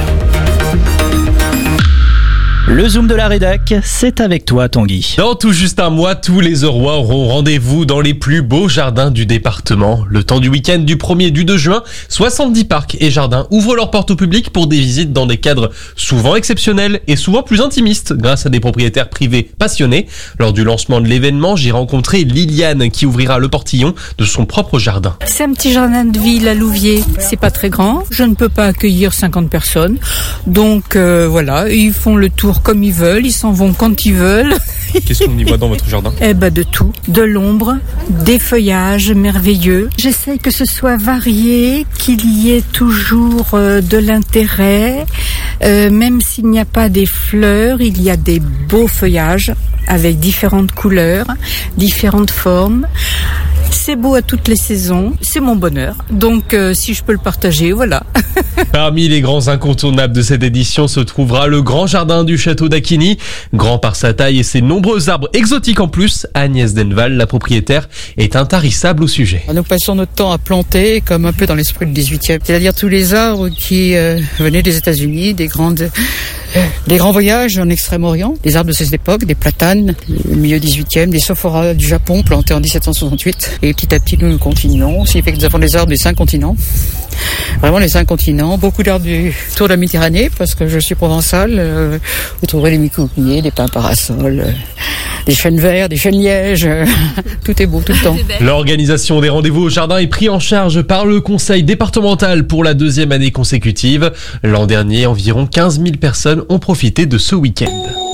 [SPEAKER 9] Le Zoom de la rédac, c'est avec toi Tanguy.
[SPEAKER 10] Dans tout juste un mois, tous les Aurois auront rendez-vous dans les plus beaux jardins du département. Le temps du week-end du premier et du deux juin, soixante-dix parcs et jardins ouvrent leurs portes au public pour des visites dans des cadres souvent exceptionnels et souvent plus intimistes grâce à des propriétaires privés passionnés. Lors du lancement de l'événement, j'ai rencontré Liliane qui ouvrira le portillon de son propre jardin.
[SPEAKER 12] C'est un petit jardin de ville à Louviers, c'est pas très grand, je ne peux pas accueillir cinquante personnes, donc euh, voilà, ils font le tour comme ils veulent, ils s'en vont quand ils veulent.
[SPEAKER 10] Qu'est-ce qu'on y voit dans votre jardin ?
[SPEAKER 12] Eh ben de tout, de l'ombre, des feuillages merveilleux. J'essaye que ce soit varié, qu'il y ait toujours euh, de l'intérêt, euh, même s'il n'y a pas des fleurs, il y a des beaux feuillages avec différentes couleurs, différentes formes. C'est beau à toutes les saisons, c'est mon bonheur. Donc euh, si je peux le partager, voilà.
[SPEAKER 10] Parmi les grands incontournables de cette édition se trouvera le grand jardin du château d'Acquigny. Grand par sa taille et ses nombreux arbres exotiques en plus, Agnès Denval, la propriétaire, est intarissable au sujet.
[SPEAKER 13] Nous passons notre temps à planter comme un peu dans l'esprit du dix-huitième. C'est-à-dire tous les arbres qui euh, venaient des États-Unis, des grandes... Des grands voyages en Extrême-Orient, des arbres de cette époque, des platanes, au milieu dix-huitième, des sophoras du Japon plantés en dix-sept cent soixante-huit. Et petit à petit, nous nous continuons. Ce qui fait que nous avons des arbres des cinq continents. Vraiment les cinq continents. Beaucoup d'arbres du tour de la Méditerranée, parce que je suis provençale. Euh, vous trouverez les micouquiers, des pins parasols, euh, des chênes verts, des chênes lièges. Euh, tout est beau tout le temps.
[SPEAKER 10] L'organisation des rendez-vous au jardin est prise en charge par le conseil départemental pour la deuxième année consécutive. L'an dernier, environ quinze mille personnes ont profité de ce week-end.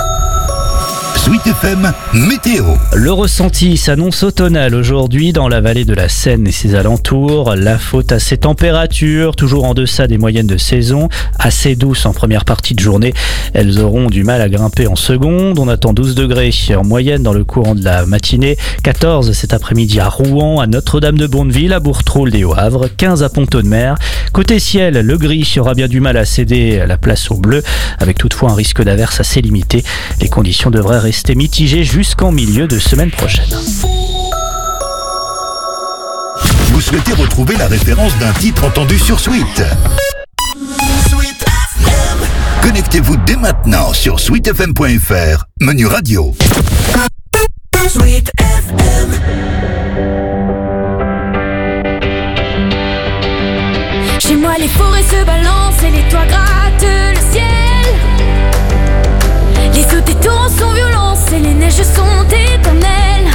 [SPEAKER 2] Sweet F M Météo.
[SPEAKER 9] Le ressenti s'annonce automnal aujourd'hui dans la vallée de la Seine et ses alentours. La faute à ces températures, toujours en deçà des moyennes de saison, assez douces en première partie de journée. Elles auront du mal à grimper en seconde. On attend douze degrés en moyenne dans le courant de la matinée, quatorze cet après-midi à Rouen, à Notre-Dame-de-Bonneville, à Bourg-Trouilde et au Havre, quinze à Pont-Audemer. Côté ciel, le gris aura bien du mal à céder la place au bleu, avec toutefois un risque d'averse assez limité. Les conditions devraient rester Restez mitigé jusqu'en milieu de semaine prochaine.
[SPEAKER 2] Vous souhaitez retrouver la référence d'un titre entendu sur Sweet ? Connectez-vous dès maintenant sur sweet f m point f r, menu radio. Sweet F M.
[SPEAKER 3] Chez moi les forêts se balancent et les toits grattent le ciel. Les eaux des torrents sont violents et les neiges sont éternelles.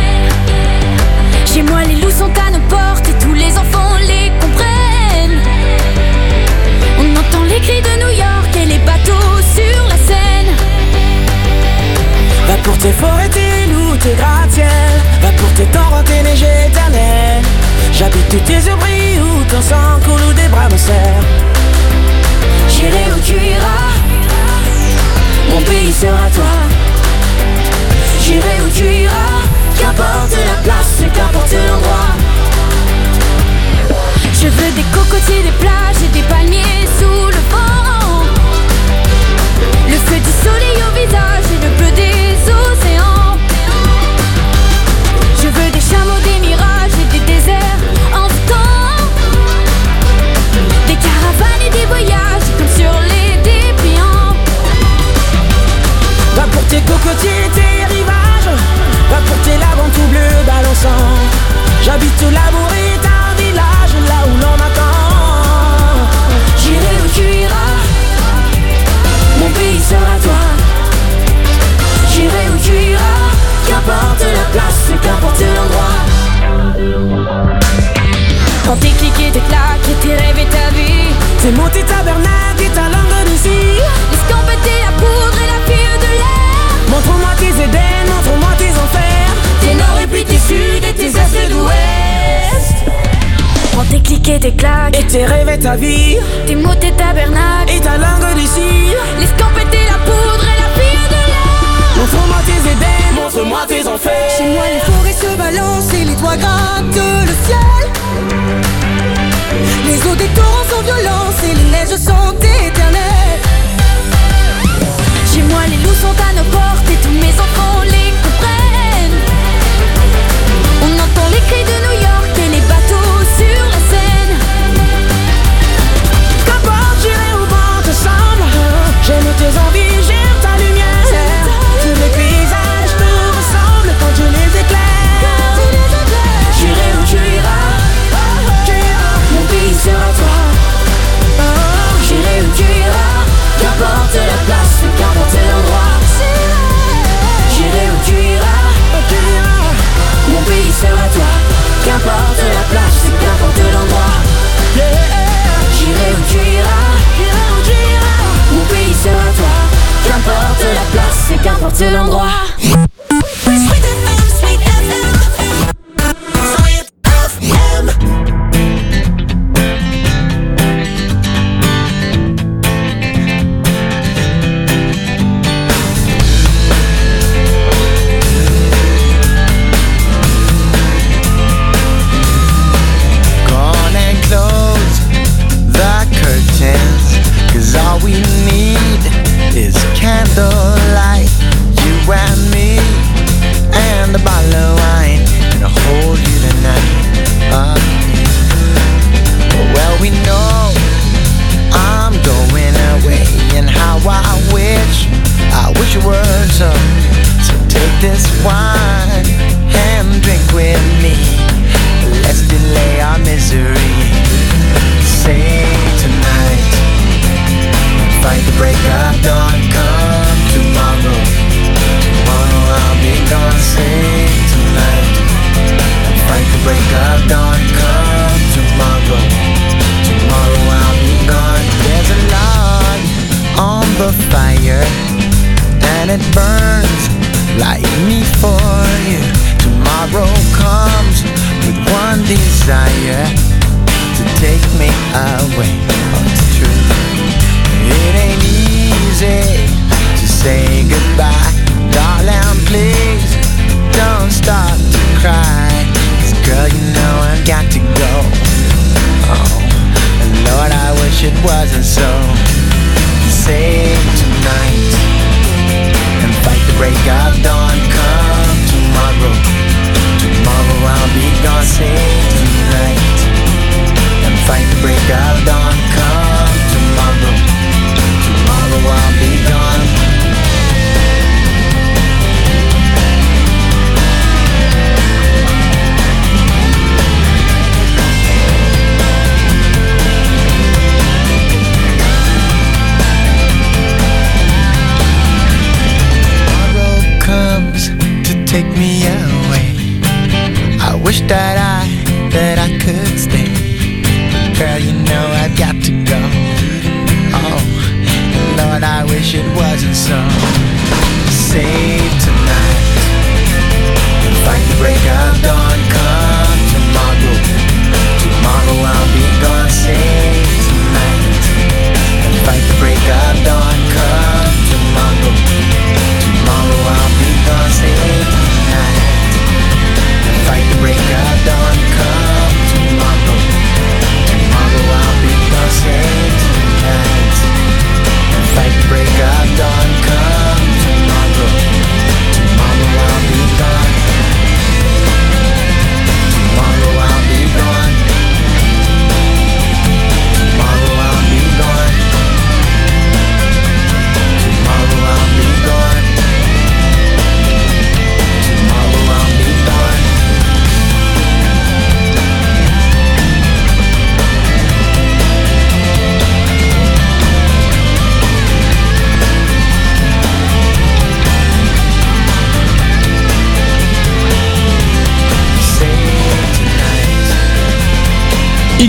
[SPEAKER 3] Chez moi les loups sont à nos portes et tous les enfants les comprennent. On entend les cris de New York et les bateaux sur la Seine.
[SPEAKER 8] Va pour tes forêts, tes loups, tes gratte-ciel. Va pour tes torrents, tes neiges éternelles. J'habite tes abris où ton sang coule ou des bras me serrent.
[SPEAKER 11] cocotiers, tes rivages, va porter la bande tout bleu balançant. J'habite l'amour est un village, là où l'on m'attend.
[SPEAKER 3] J'irai où tu iras, mon pays sera toi. J'irai où tu iras, qu'importe la place, qu'importe l'endroit.
[SPEAKER 15] Quand tes clics et tes claques et tes rêves et ta vie,
[SPEAKER 11] tes mots, tes tabernacles et ta langue de cire,
[SPEAKER 3] l'escampette et la poudre et la fille de l'air.
[SPEAKER 11] Montre-moi tes Éden, montre-moi tes enfers,
[SPEAKER 3] tes nord et puis tes sud et tes est d'ouest.
[SPEAKER 15] Quand tes clics et tes claques
[SPEAKER 11] et tes rêves et ta vie,
[SPEAKER 15] tes mots, tes tabernacles
[SPEAKER 11] et ta langue de cire,
[SPEAKER 3] l'escampette et la poudre et la fille de l'air.
[SPEAKER 11] Montre-moi tes Éden, montre-moi tes enfers.
[SPEAKER 14] Chez moi les forêts se balancent et les toits grattent le ciel. Les eaux des torrents sont violentes et les neiges sont éternelles.
[SPEAKER 3] Chez moi les loups sont à nos portes et tous mes enfants les comprennent. On entend les cris de New York et les bateaux sur la Seine.
[SPEAKER 11] Qu'importe, j'irai où vent te semble. J'aime tes envies, j'aime ta lumière. Tous les paysages te ressemblent quand je les éclaire.
[SPEAKER 3] J'irai où tu iras, mon pays sera toi. J'irai où tu iras, qu'importe la place, qu'importe l'endroit. J'irai où tu iras, mon pays sera toi. Qu'importe la place, qu'importe l'endroit. J'irai où tu iras, mon pays sera toi. Qu'importe la place, qu'importe l'endroit.
[SPEAKER 8] Cause all we need is candlelight, you and me, and a bottle of wine, and I'll hold you tonight. Uh, well, we know I'm going away, and how I wish, I wish it were so. So take this wine and drink with me. Let's delay our misery. Say tonight, fight the break of dawn, come tomorrow. Tomorrow I'll be gone, say tonight. Fight the break of dawn, come tomorrow. Tomorrow I'll be gone. There's a log on the fire, and it burns like me for you. Tomorrow comes with one desire, to take me away. Oh, it's true. It ain't easy to say goodbye. Darling, please don't start to cry. 'Cause girl, you know I've got to go. Oh, and Lord, I wish it wasn't so. Save tonight and fight the break of dawn. Come tomorrow. Tomorrow I'll be gone. Save tonight and fight the break of dawn. Come tomorrow. Tomorrow I'll be gone. Tomorrow comes to take me away. I wish that I, that I could stay. Girl, you know I've got to go. Oh, Lord, I wish it wasn't so. Save tonight and fight the break of dawn. Come tomorrow. Tomorrow I'll be gone. Save tonight and fight the break of dawn. Come tomorrow. Tomorrow I'll be gone. Save tonight and fight the break of dawn. Come tomorrow. Tomorrow I'll be gone. Save tonight and fight the break of dawn. Come tomorrow. Tomorrow I'll be gone.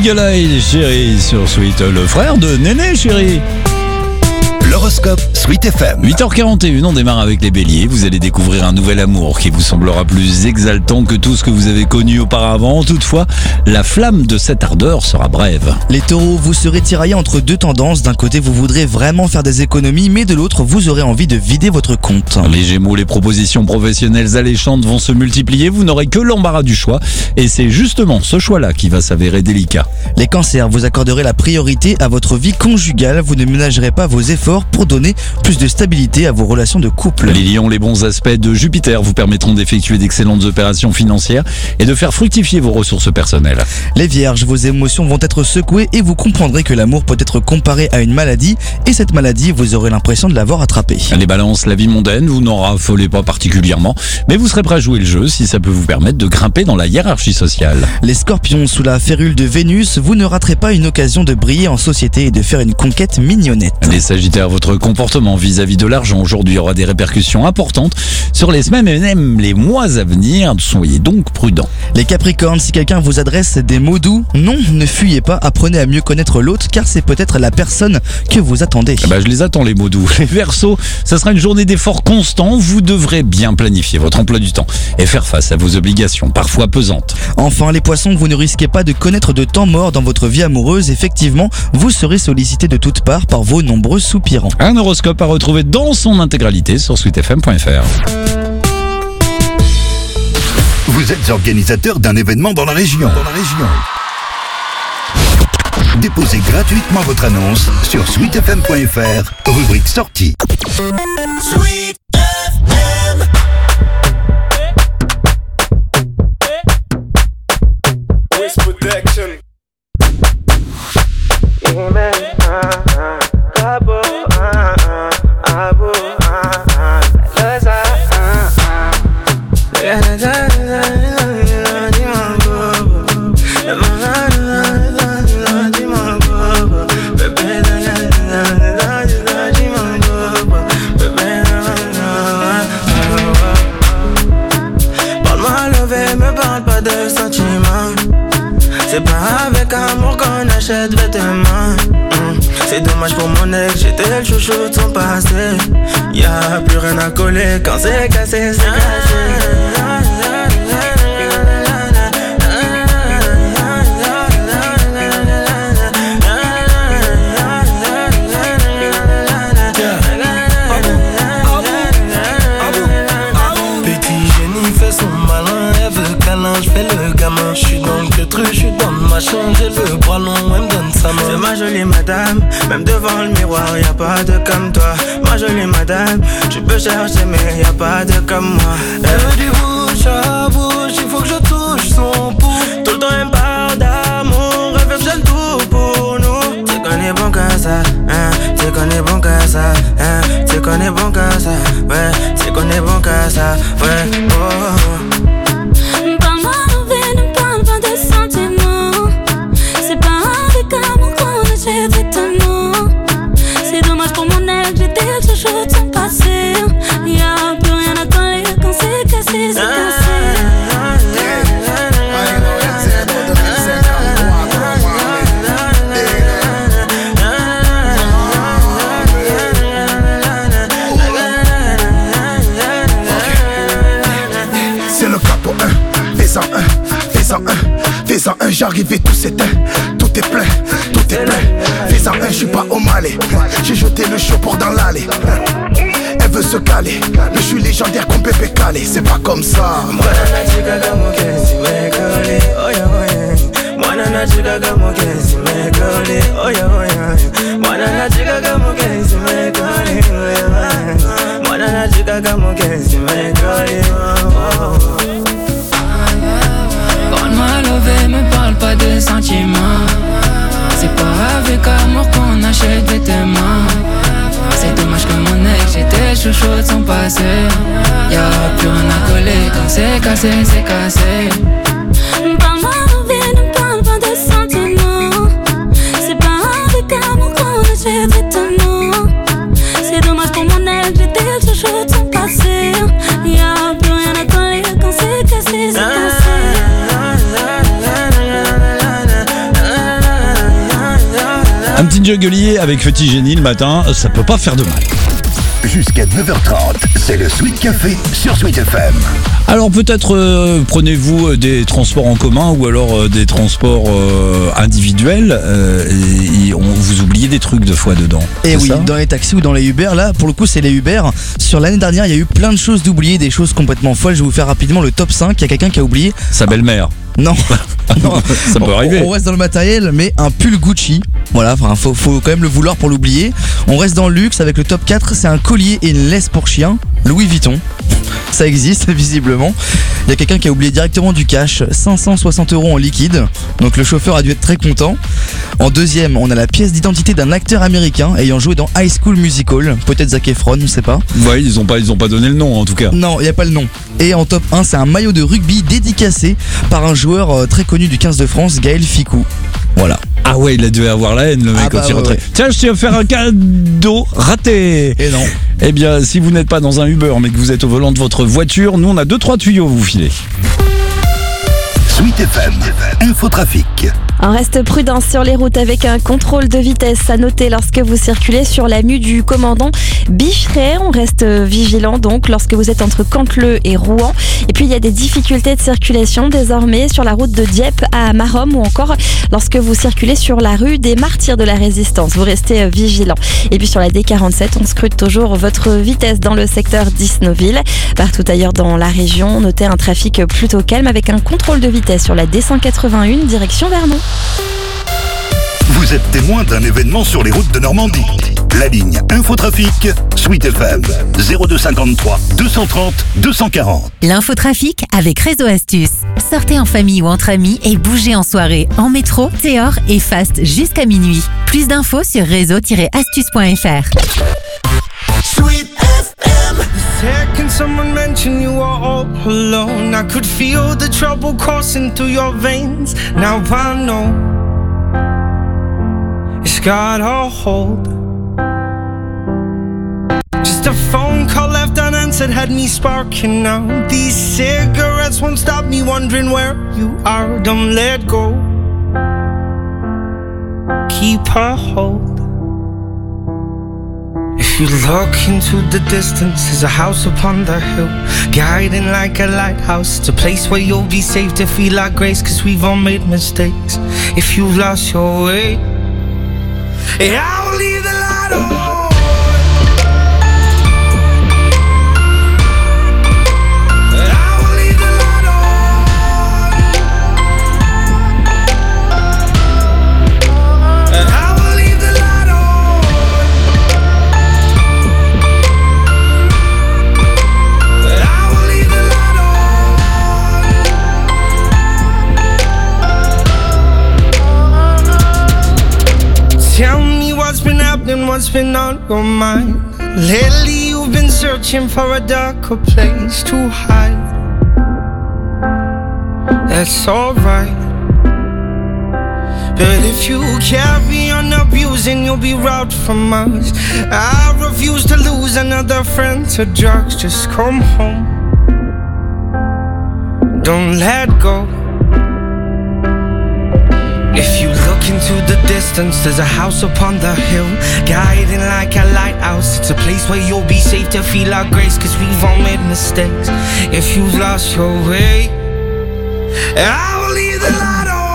[SPEAKER 1] Eagle Eye, chérie, sur Sweet, le frère de Néné, chérie.
[SPEAKER 2] L'horoscope Sweet F M.
[SPEAKER 1] huit heures quarante et une, on démarre avec les béliers. Vous allez découvrir un nouvel amour qui vous semblera plus exaltant que tout ce que vous avez connu auparavant. Toutefois, la flamme de cette ardeur sera brève.
[SPEAKER 16] Les taureaux, vous serez tiraillés entre deux tendances. D'un côté, vous voudrez vraiment faire des économies, mais de l'autre, vous aurez envie de vider votre compte.
[SPEAKER 1] Les gémeaux, les propositions professionnelles alléchantes vont se multiplier. Vous n'aurez que l'embarras du choix. Et c'est justement ce choix-là qui va s'avérer délicat.
[SPEAKER 16] Les cancers, vous accorderez la priorité à votre vie conjugale. Vous ne ménagerez pas vos efforts pour donner plus de stabilité à vos relations de couple.
[SPEAKER 1] Les lions, les bons aspects de Jupiter vous permettront d'effectuer d'excellentes opérations financières et de faire fructifier vos ressources personnelles.
[SPEAKER 16] Les vierges, vos émotions vont être secouées et vous comprendrez que l'amour peut être comparé à une maladie, et cette maladie, vous aurez l'impression de l'avoir attrapée.
[SPEAKER 1] Les balances, la vie mondaine, vous n'en raffolez pas particulièrement, mais vous serez prêt à jouer le jeu si ça peut vous permettre de grimper dans la hiérarchie sociale.
[SPEAKER 16] Les scorpions, sous la férule de Vénus, vous ne raterez pas une occasion de briller en société et de faire une conquête mignonnette.
[SPEAKER 1] Les sagittaires, votre comportement vis-à-vis de l'argent aujourd'hui aura des répercussions importantes sur les semaines et même les mois à venir. Soyez donc prudents.
[SPEAKER 16] Les capricornes, si quelqu'un vous adresse des mots doux, non, ne fuyez pas, apprenez à mieux connaître l'autre car c'est peut-être la personne que vous attendez.
[SPEAKER 1] Bah, je les attends les mots doux. Les Verseaux, ça sera une journée d'efforts constants. Vous devrez bien planifier votre emploi du temps et faire face à vos obligations, parfois pesantes.
[SPEAKER 16] Enfin, les poissons, vous ne risquez pas de connaître de temps mort dans votre vie amoureuse. Effectivement, vous serez sollicité de toutes parts par vos nombreux soupirants.
[SPEAKER 1] Un horoscope à retrouver dans son intégralité sur sweet f m point f r.
[SPEAKER 2] Vous êtes organisateur d'un événement dans la région. Dans la région. Déposez gratuitement votre annonce sur sweet f m point f r, rubrique sortie. Sweet F M. West Protection. Yeah, man.
[SPEAKER 8] C'est pas avec amour qu'on achète vêtements. mmh. C'est dommage pour mon ex, j'étais le chouchou de son passé. Y'a plus rien à coller quand c'est cassé, c'est cassé. J'suis dans le truc, j'suis dans ma chambre, j'ai le bras long, elle me donne sa main. C'est ma jolie madame, même devant le miroir, y'a pas de comme toi. Ma jolie madame, tu peux chercher mais y'a pas de comme moi. Elle veut du bouche à bouche, il faut que je touche son pouce. Tout le temps elle me parle d'amour, elle veut que j'aime tout pour nous. Tu connais bon qu'à ça, hein, tu connais bon qu'à ça, hein, tu connais bon qu'à ça, ouais, tu connais bon qu'à ça, ouais, oh.
[SPEAKER 3] C'est dommage pour mon ex, j'étais le chouchou de son passé. Y'a plus rien à coller quand c'est cassé, c'est cassé.
[SPEAKER 17] C'est le capot un, fais-en un, fais-en un, fais-en un, j'arrive et tout s'éteint, tout est plein, tout est plein. Fais-en un, j'suis pas au Malais, j'ai jeté le chaud pour dans l'allée. Elle veut se caler, mais j'suis légendaire comme Pépé Calé, c'est pas comme ça.
[SPEAKER 15] Parle-moi lové, me parle pas de sentiments. C'est pas avec amour qu'on achète vêtements. C'est dommage que mon ex, j'étais chouchou de son passé. Y'a plus rien à coller quand c'est cassé, c'est cassé.
[SPEAKER 3] Parle-moi lové, ne parle pas de sentiments. C'est pas avec amour qu'on achète vêtements. C'est dommage pour mon ex, j'étais chouchou de son passé. Y'a plus rien à coller quand c'est cassé, c'est cassé.
[SPEAKER 1] David Juggelier avec Petit Génie le matin, ça peut pas faire de mal.
[SPEAKER 2] Jusqu'à neuf heures trente, c'est le Sweet Café sur Sweet F M.
[SPEAKER 1] Alors peut-être euh, prenez-vous des transports en commun ou alors euh, des transports euh, individuels euh, et, et on, vous oubliez des trucs de fois dedans.
[SPEAKER 16] Et oui,
[SPEAKER 1] ça
[SPEAKER 16] dans les taxis ou dans les Uber, là pour le coup c'est les Uber. Sur l'année dernière il y a eu plein de choses d'oublier, des choses complètement folles. Je vais vous faire rapidement le top cinq. Il y a quelqu'un qui a oublié
[SPEAKER 1] sa belle-mère.
[SPEAKER 16] Non,
[SPEAKER 1] non, ça peut arriver.
[SPEAKER 16] On reste dans le matériel, mais un pull Gucci. Voilà, enfin, faut, faut quand même le vouloir pour l'oublier. On reste dans le luxe avec le top quatre, c'est un collier et une laisse pour chien, Louis Vuitton. Ça existe visiblement. Il y a quelqu'un qui a oublié directement du cash, cinq cent soixante euros en liquide. Donc le chauffeur a dû être très content. En deuxième, on a la pièce d'identité d'un acteur américain ayant joué dans High School Musical. Peut-être Zac Efron, on sait pas.
[SPEAKER 1] Ouais, ils ont pas, ils ont pas donné le nom en tout cas.
[SPEAKER 16] Non, il n'y a pas le nom. Et en top un, c'est un maillot de rugby dédicacé par un joueur euh, très connu du quinze de France, Gaël Ficou. Voilà.
[SPEAKER 1] Ah ouais, il a dû avoir la haine le mec
[SPEAKER 16] Ah bah
[SPEAKER 1] quand il
[SPEAKER 16] ouais,
[SPEAKER 1] rentrait.
[SPEAKER 16] ouais.
[SPEAKER 1] Tiens, je tiens à faire un cadeau raté.
[SPEAKER 16] Et non.
[SPEAKER 1] Eh bien, si vous n'êtes pas dans un Uber mais que vous êtes au volant de votre voiture, nous on a deux trois tuyaux à vous filer.
[SPEAKER 2] Sweet F M, infotrafic.
[SPEAKER 4] On reste prudent sur les routes avec un contrôle de vitesse à noter lorsque vous circulez sur la mue du commandant Bicheret. On reste vigilant donc lorsque vous êtes entre Canteleu et Rouen. Et puis il y a des difficultés de circulation désormais sur la route de Dieppe à Maromme ou encore lorsque vous circulez sur la rue des Martyrs de la Résistance. Vous restez vigilant. Et puis sur la D quarante-sept, on scrute toujours votre vitesse dans le secteur d'Isnoville. Partout ailleurs dans la région, notez un trafic plutôt calme avec un contrôle de vitesse sur la D cent quatre-vingt-un direction Vernon.
[SPEAKER 2] Vous êtes témoin d'un événement sur les routes de Normandie. La ligne Infotrafic, Sweet F M, zéro deux cinquante-trois deux cent trente deux cent quarante.
[SPEAKER 6] L'infotrafic avec Réseau Astuce. Sortez en famille ou entre amis et bougez en soirée, en métro, Théor et Fast jusqu'à minuit. Plus d'infos sur réseau tiret astuce point f r.
[SPEAKER 14] Sweet F M.
[SPEAKER 11] Second someone mention you are all alone, I could feel the trouble coursing through your veins. Now I know it's got a hold. Just a phone call left unanswered had me sparking now. These cigarettes won't stop me wondering where you are. Don't let go, keep a hold. If you look into the distance, there's a house upon the hill, guiding like a lighthouse. It's a place where you'll be safe to feel our grace, cause we've all made mistakes. If you've lost your way, yeah, I will leave the light on. Tell me what's been happening, what's been on your mind. Lately you've been searching for a darker place to hide. That's alright, but if you carry on abusing, you'll be robbed from us. I refuse to lose another friend to drugs. Just come home, don't let go. If you look into the distance, there's a house upon the hill, guiding like a lighthouse. It's a place where you'll be safe to feel our grace, cause we've all made mistakes. If you've lost your way, I will leave the light on.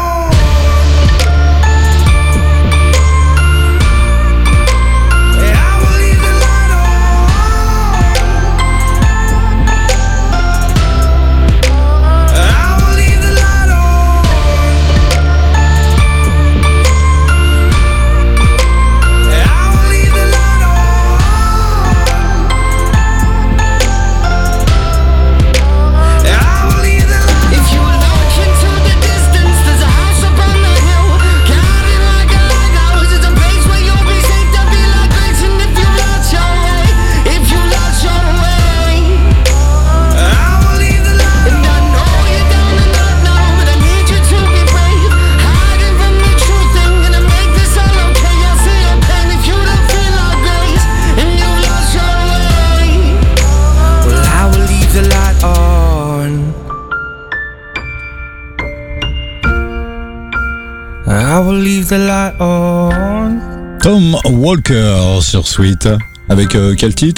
[SPEAKER 11] I will leave the light on.
[SPEAKER 1] Tom Walker sur Sweet. Avec euh, quel titre ?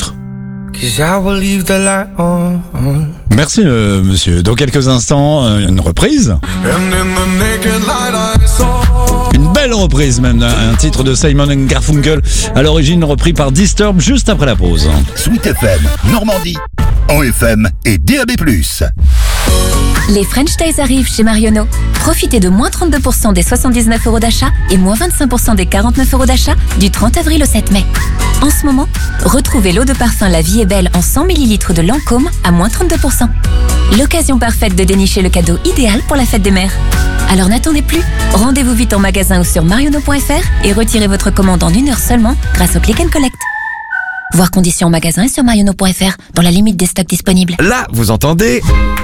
[SPEAKER 1] Merci euh, monsieur. Dans quelques instants, euh, une reprise. Une belle reprise même, un titre de Simon and Garfunkel, à l'origine repris par Disturbed juste après la pause.
[SPEAKER 2] Sweet F M, Normandie, en F M et D A B plus.
[SPEAKER 5] Les French Days arrivent chez Marionneau. Profitez de moins trente-deux pour cent des soixante-dix-neuf euros d'achat et moins vingt-cinq pour cent des quarante-neuf euros d'achat du trente avril au sept mai. En ce moment, retrouvez l'eau de parfum La Vie est Belle en cent millilitres de Lancôme à moins trente-deux pour cent. L'occasion parfaite de dénicher le cadeau idéal pour la fête des mères. Alors n'attendez plus, rendez-vous vite en magasin ou sur marionneau point f r et retirez votre commande en une heure seulement grâce au Click and Collect. Voir conditions en magasin et sur marionneau point f r dans la limite des stocks disponibles.
[SPEAKER 18] Là, vous entendez ?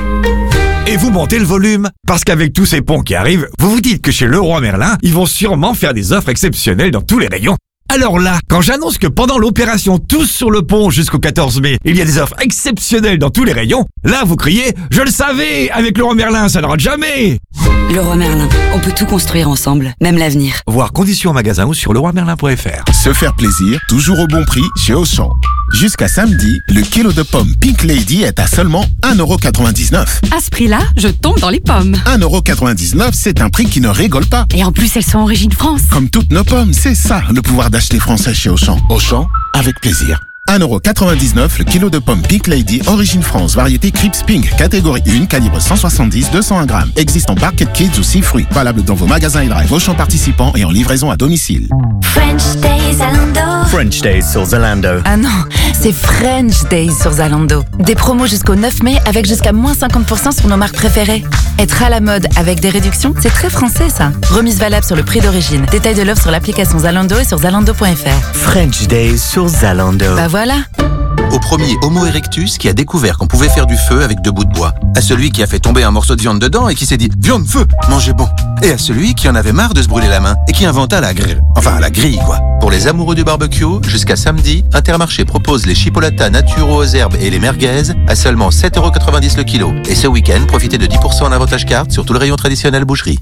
[SPEAKER 18] Et vous montez le volume, parce qu'avec tous ces ponts qui arrivent, vous vous dites que chez Leroy Merlin, ils vont sûrement faire des offres exceptionnelles dans tous les rayons. Alors là, quand j'annonce que pendant l'opération Tous sur le pont jusqu'au quatorze mai, il y a des offres exceptionnelles dans tous les rayons, là vous criez « Je le savais, avec Leroy Merlin, ça ne rate jamais !»
[SPEAKER 19] Leroy Merlin, on peut tout construire ensemble, même l'avenir.
[SPEAKER 18] Voir conditions en magasin ou sur leroy merlin point f r.
[SPEAKER 21] Se faire plaisir, toujours au bon prix chez Auchan. Jusqu'à samedi, le kilo de pommes Pink Lady est à seulement un euro quatre-vingt-dix-neuf.
[SPEAKER 19] À ce prix-là, je tombe dans les pommes.
[SPEAKER 21] un euro quatre-vingt-dix-neuf, c'est un prix qui ne rigole pas.
[SPEAKER 19] Et en plus, elles sont origine France.
[SPEAKER 21] Comme toutes nos pommes, c'est ça le pouvoir d'acheter français chez Auchan. Auchan, avec plaisir. un euro quatre-vingt-dix-neuf le kilo de pommes Pink Lady, origine France, variété Crips Pink, catégorie un, calibre cent soixante-dix à deux cent un grammes. Existe en Barquette Kids ou six fruits. Valable dans vos magasins et drive Auchan participants et en livraison à domicile.
[SPEAKER 5] French Days Zalando.
[SPEAKER 20] French Days sur Zalando.
[SPEAKER 22] Ah non, c'est French Days sur Zalando. Des promos jusqu'au neuf mai avec jusqu'à moins cinquante pour cent sur nos marques préférées. Être à la mode avec des réductions, c'est très français ça. Remise valable sur le prix d'origine. Détail de l'offre sur l'application Zalando et sur zalando point f r.
[SPEAKER 20] French Days sur Zalando.
[SPEAKER 22] Bah voilà.
[SPEAKER 23] Au premier Homo erectus qui a découvert qu'on pouvait faire du feu avec deux bouts de bois. À celui qui a fait tomber un morceau de viande dedans et qui s'est dit « Viande, feu, mangez bon !» Et à celui qui en avait marre de se brûler la main et qui inventa la grille. Enfin, la grille, quoi. Pour les amoureux du barbecue, jusqu'à samedi, Intermarché propose les chipolatas naturaux aux herbes et les merguez à seulement sept euros quatre-vingt-dix le kilo. Et ce week-end, profitez de dix pour cent en avantage carte sur tout le rayon traditionnel boucherie.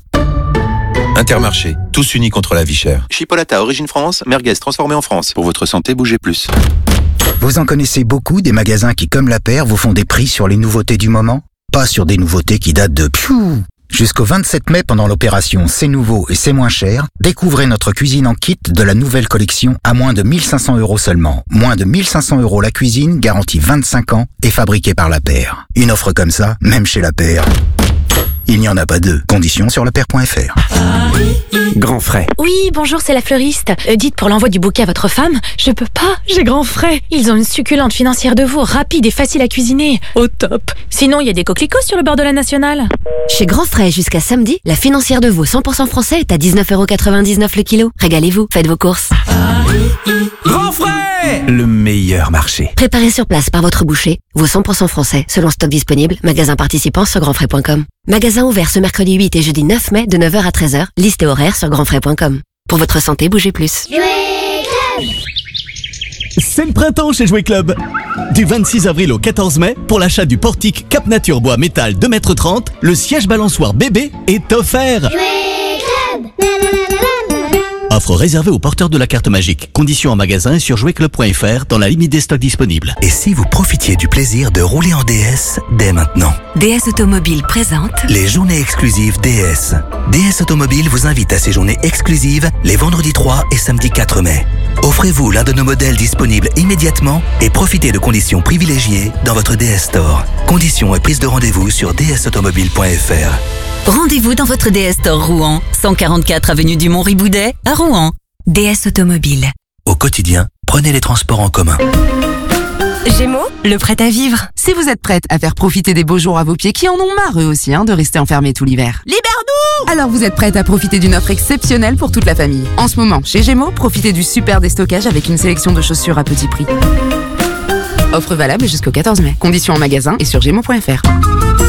[SPEAKER 23] Intermarché, tous unis contre la vie chère. Chipolata Origine France, merguez transformée en France. Pour votre santé, bougez plus.
[SPEAKER 26] Vous en connaissez beaucoup des magasins qui, comme la paire, vous font des prix sur les nouveautés du moment? Pas sur des nouveautés qui datent de pfiou. Jusqu'au vingt-sept mai, pendant l'opération C'est nouveau et c'est moins cher, découvrez notre cuisine en kit de la nouvelle collection à moins de mille cinq cents euros seulement. Moins de mille cinq cents euros la cuisine, garantie vingt-cinq ans et fabriquée par la paire. Une offre comme ça, même chez la paire, il n'y en a pas deux. Conditions sur lepaire point f r.
[SPEAKER 27] Grand frais.
[SPEAKER 28] Oui, bonjour, c'est la fleuriste. Euh, dites pour l'envoi du bouquet à votre femme, je peux pas, j'ai grand frais. Ils ont une succulente financière de veau, rapide et facile à cuisiner. Au top. Sinon, il y a des coquelicots sur le bord de la nationale.
[SPEAKER 29] Chez Grand Frais, jusqu'à samedi, la financière de veau cent pour cent français est à dix-neuf euros quatre-vingt-dix-neuf le kilo. Régalez-vous, faites vos courses.
[SPEAKER 27] Grand frais, le meilleur marché.
[SPEAKER 29] Préparé sur place par votre boucher, veau cent pour cent français, selon stock disponible, magasin participant sur grand frais point com. Magasin ouvert ce mercredi huit et jeudi neuf mai de neuf heures à treize heures, liste et horaire sur grand frais point com. Pour votre santé, bougez plus.
[SPEAKER 30] C'est le printemps chez Jouet Club. Du vingt-six avril au quatorze mai, pour l'achat du portique Cap Nature Bois Métal deux mètres trente, le siège balançoire bébé est offert. Offre réservée aux porteurs de la carte magique. Conditions en magasin et sur jouet club point f r dans la limite des stocks disponibles.
[SPEAKER 31] Et si vous profitiez du plaisir de rouler en D S dès maintenant?
[SPEAKER 5] D S Automobile présente
[SPEAKER 31] les journées exclusives D S. D S Automobile vous invite à ces journées exclusives les vendredis trois et samedi quatre mai. Offrez-vous l'un de nos modèles disponibles immédiatement et profitez de conditions privilégiées dans votre D S Store. Conditions et prise de rendez-vous sur d s automobile point f r.
[SPEAKER 5] Rendez-vous dans votre D S Store Rouen, cent quarante-quatre avenue du Mont-Riboudet, à Rouen. D S Automobile.
[SPEAKER 31] Au quotidien, prenez les transports en commun.
[SPEAKER 32] Gémeaux, le prêt à vivre. Si vous êtes prête à faire profiter des beaux jours à vos pieds qui en ont marre eux aussi hein, de rester enfermés tout l'hiver. Libère-nous! Alors vous êtes prête à profiter d'une offre exceptionnelle pour toute la famille. En ce moment, chez Gémeaux, profitez du super déstockage avec une sélection de chaussures à petit prix. Offre valable jusqu'au quatorze mai. Conditions en magasin et sur gémeaux point f r.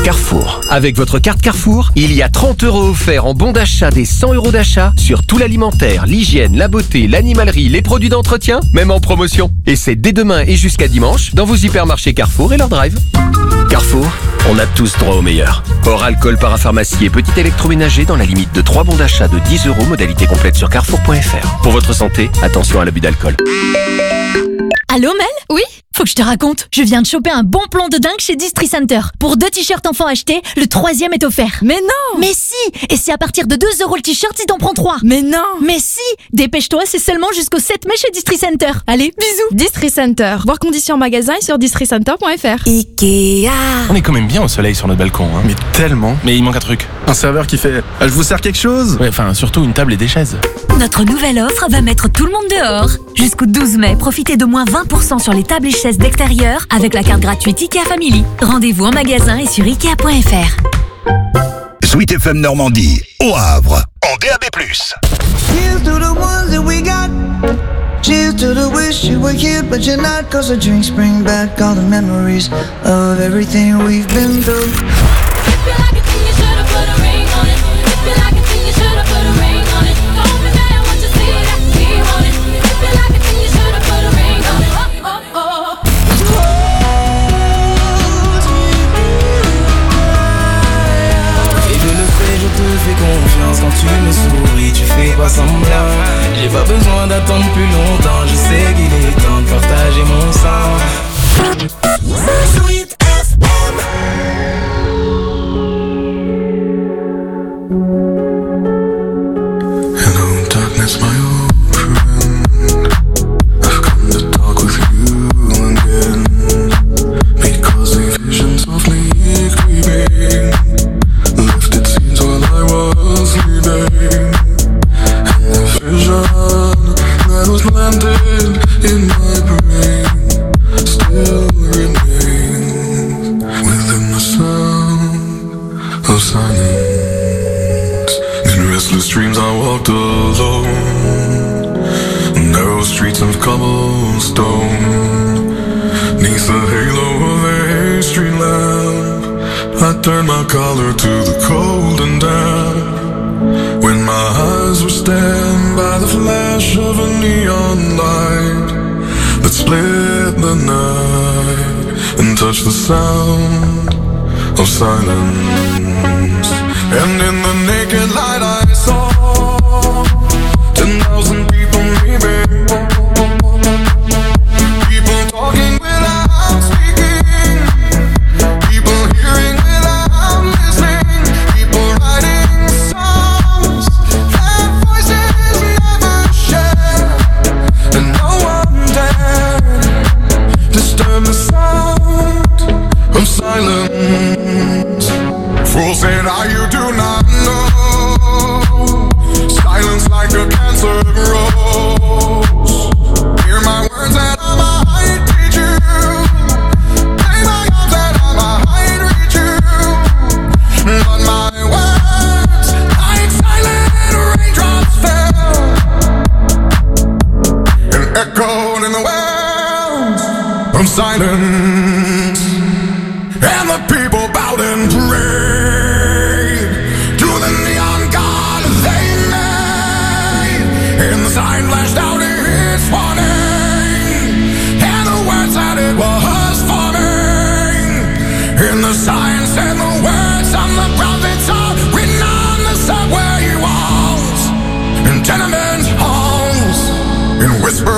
[SPEAKER 3] Carrefour. Avec votre carte Carrefour, il y a trente euros offerts en bon d'achat des cent euros d'achat sur tout l'alimentaire, l'hygiène, la beauté, l'animalerie, les produits d'entretien, même en promotion. Et c'est dès demain et jusqu'à dimanche dans vos hypermarchés Carrefour et leur drive. Carrefour, on a tous droit au meilleur. Hors alcool, parapharmacie et petit électroménager dans la limite de trois bons d'achat de dix euros, modalité complète sur carrefour point f r. Pour votre santé, attention à l'abus d'alcool.
[SPEAKER 7] Allô Mel ? Oui ? Faut que je te raconte, je viens de choper un bon plan de dingue chez Distri Center. Pour deux t-shirts enfants achetés, le troisième est offert. Mais non ! Mais si ! Et c'est à partir de deux euros le t-shirt si t'en prends trois. Mais non ! Mais si ! Dépêche-toi, c'est seulement jusqu'au sept mai chez Distri Center. Allez, bisous !
[SPEAKER 8] Distri Center. Voir conditions en magasin et sur distri center point f r.
[SPEAKER 7] Ikea.
[SPEAKER 9] On est quand même bien au soleil sur notre balcon, hein.
[SPEAKER 21] Mais tellement.
[SPEAKER 9] Mais il manque un truc.
[SPEAKER 21] Un serveur qui fait « Je vous sers quelque chose ?»
[SPEAKER 9] Ouais, enfin, surtout une table et des chaises.
[SPEAKER 5] Notre nouvelle offre va mettre tout le monde dehors. Jusqu'au douze mai, profitez de moins vingt pour cent sur les tables et chaises d'extérieur avec la carte gratuite Ikea Family. Rendez-vous en magasin et sur ikea point f r.
[SPEAKER 2] Sweet F M Normandie, au Havre, en D A B plus.
[SPEAKER 14] Here's to the ones that we got. Cheers to the wish you were here but you're not. Cause the drinks bring back all the memories of everything we've been through.
[SPEAKER 11] Confiance quand tu me souris, tu fais pas semblant. J'ai pas besoin d'attendre plus longtemps, je sais qu'il est temps de partager mon sang. Sweet F M.
[SPEAKER 10] Hello darkness, my old friend. I've come to talk with you again, because the visions of me creeping lifted scenes while I was sleeping, and the vision that was landed in my brain still remains within the sound of silence. In restless dreams I walked alone, narrow streets of cobblestone, neath the halo of a street lamp. I turned my collar to the cold and damp, when my eyes were stabbed by the flash of a neon light that split the night and touched the sound of silence. And in the naked light I saw ten thousand people maybe, people talking without speaking, people hearing without listening, people writing songs that voices never share, and no one dared disturb the sound of silence. Fools say that you do not know, silence like a cancer grows. Hear my words and I might reach you, play my arms and I might reach you, but my words like silent raindrops fell and echoed in the wells from silence. And the people bowed and prayed to the neon god they made, and the sign flashed out its warning, and the words that it was forming, and the sign said the words on the prophets are written on the subway walls, in tenement halls, in whisper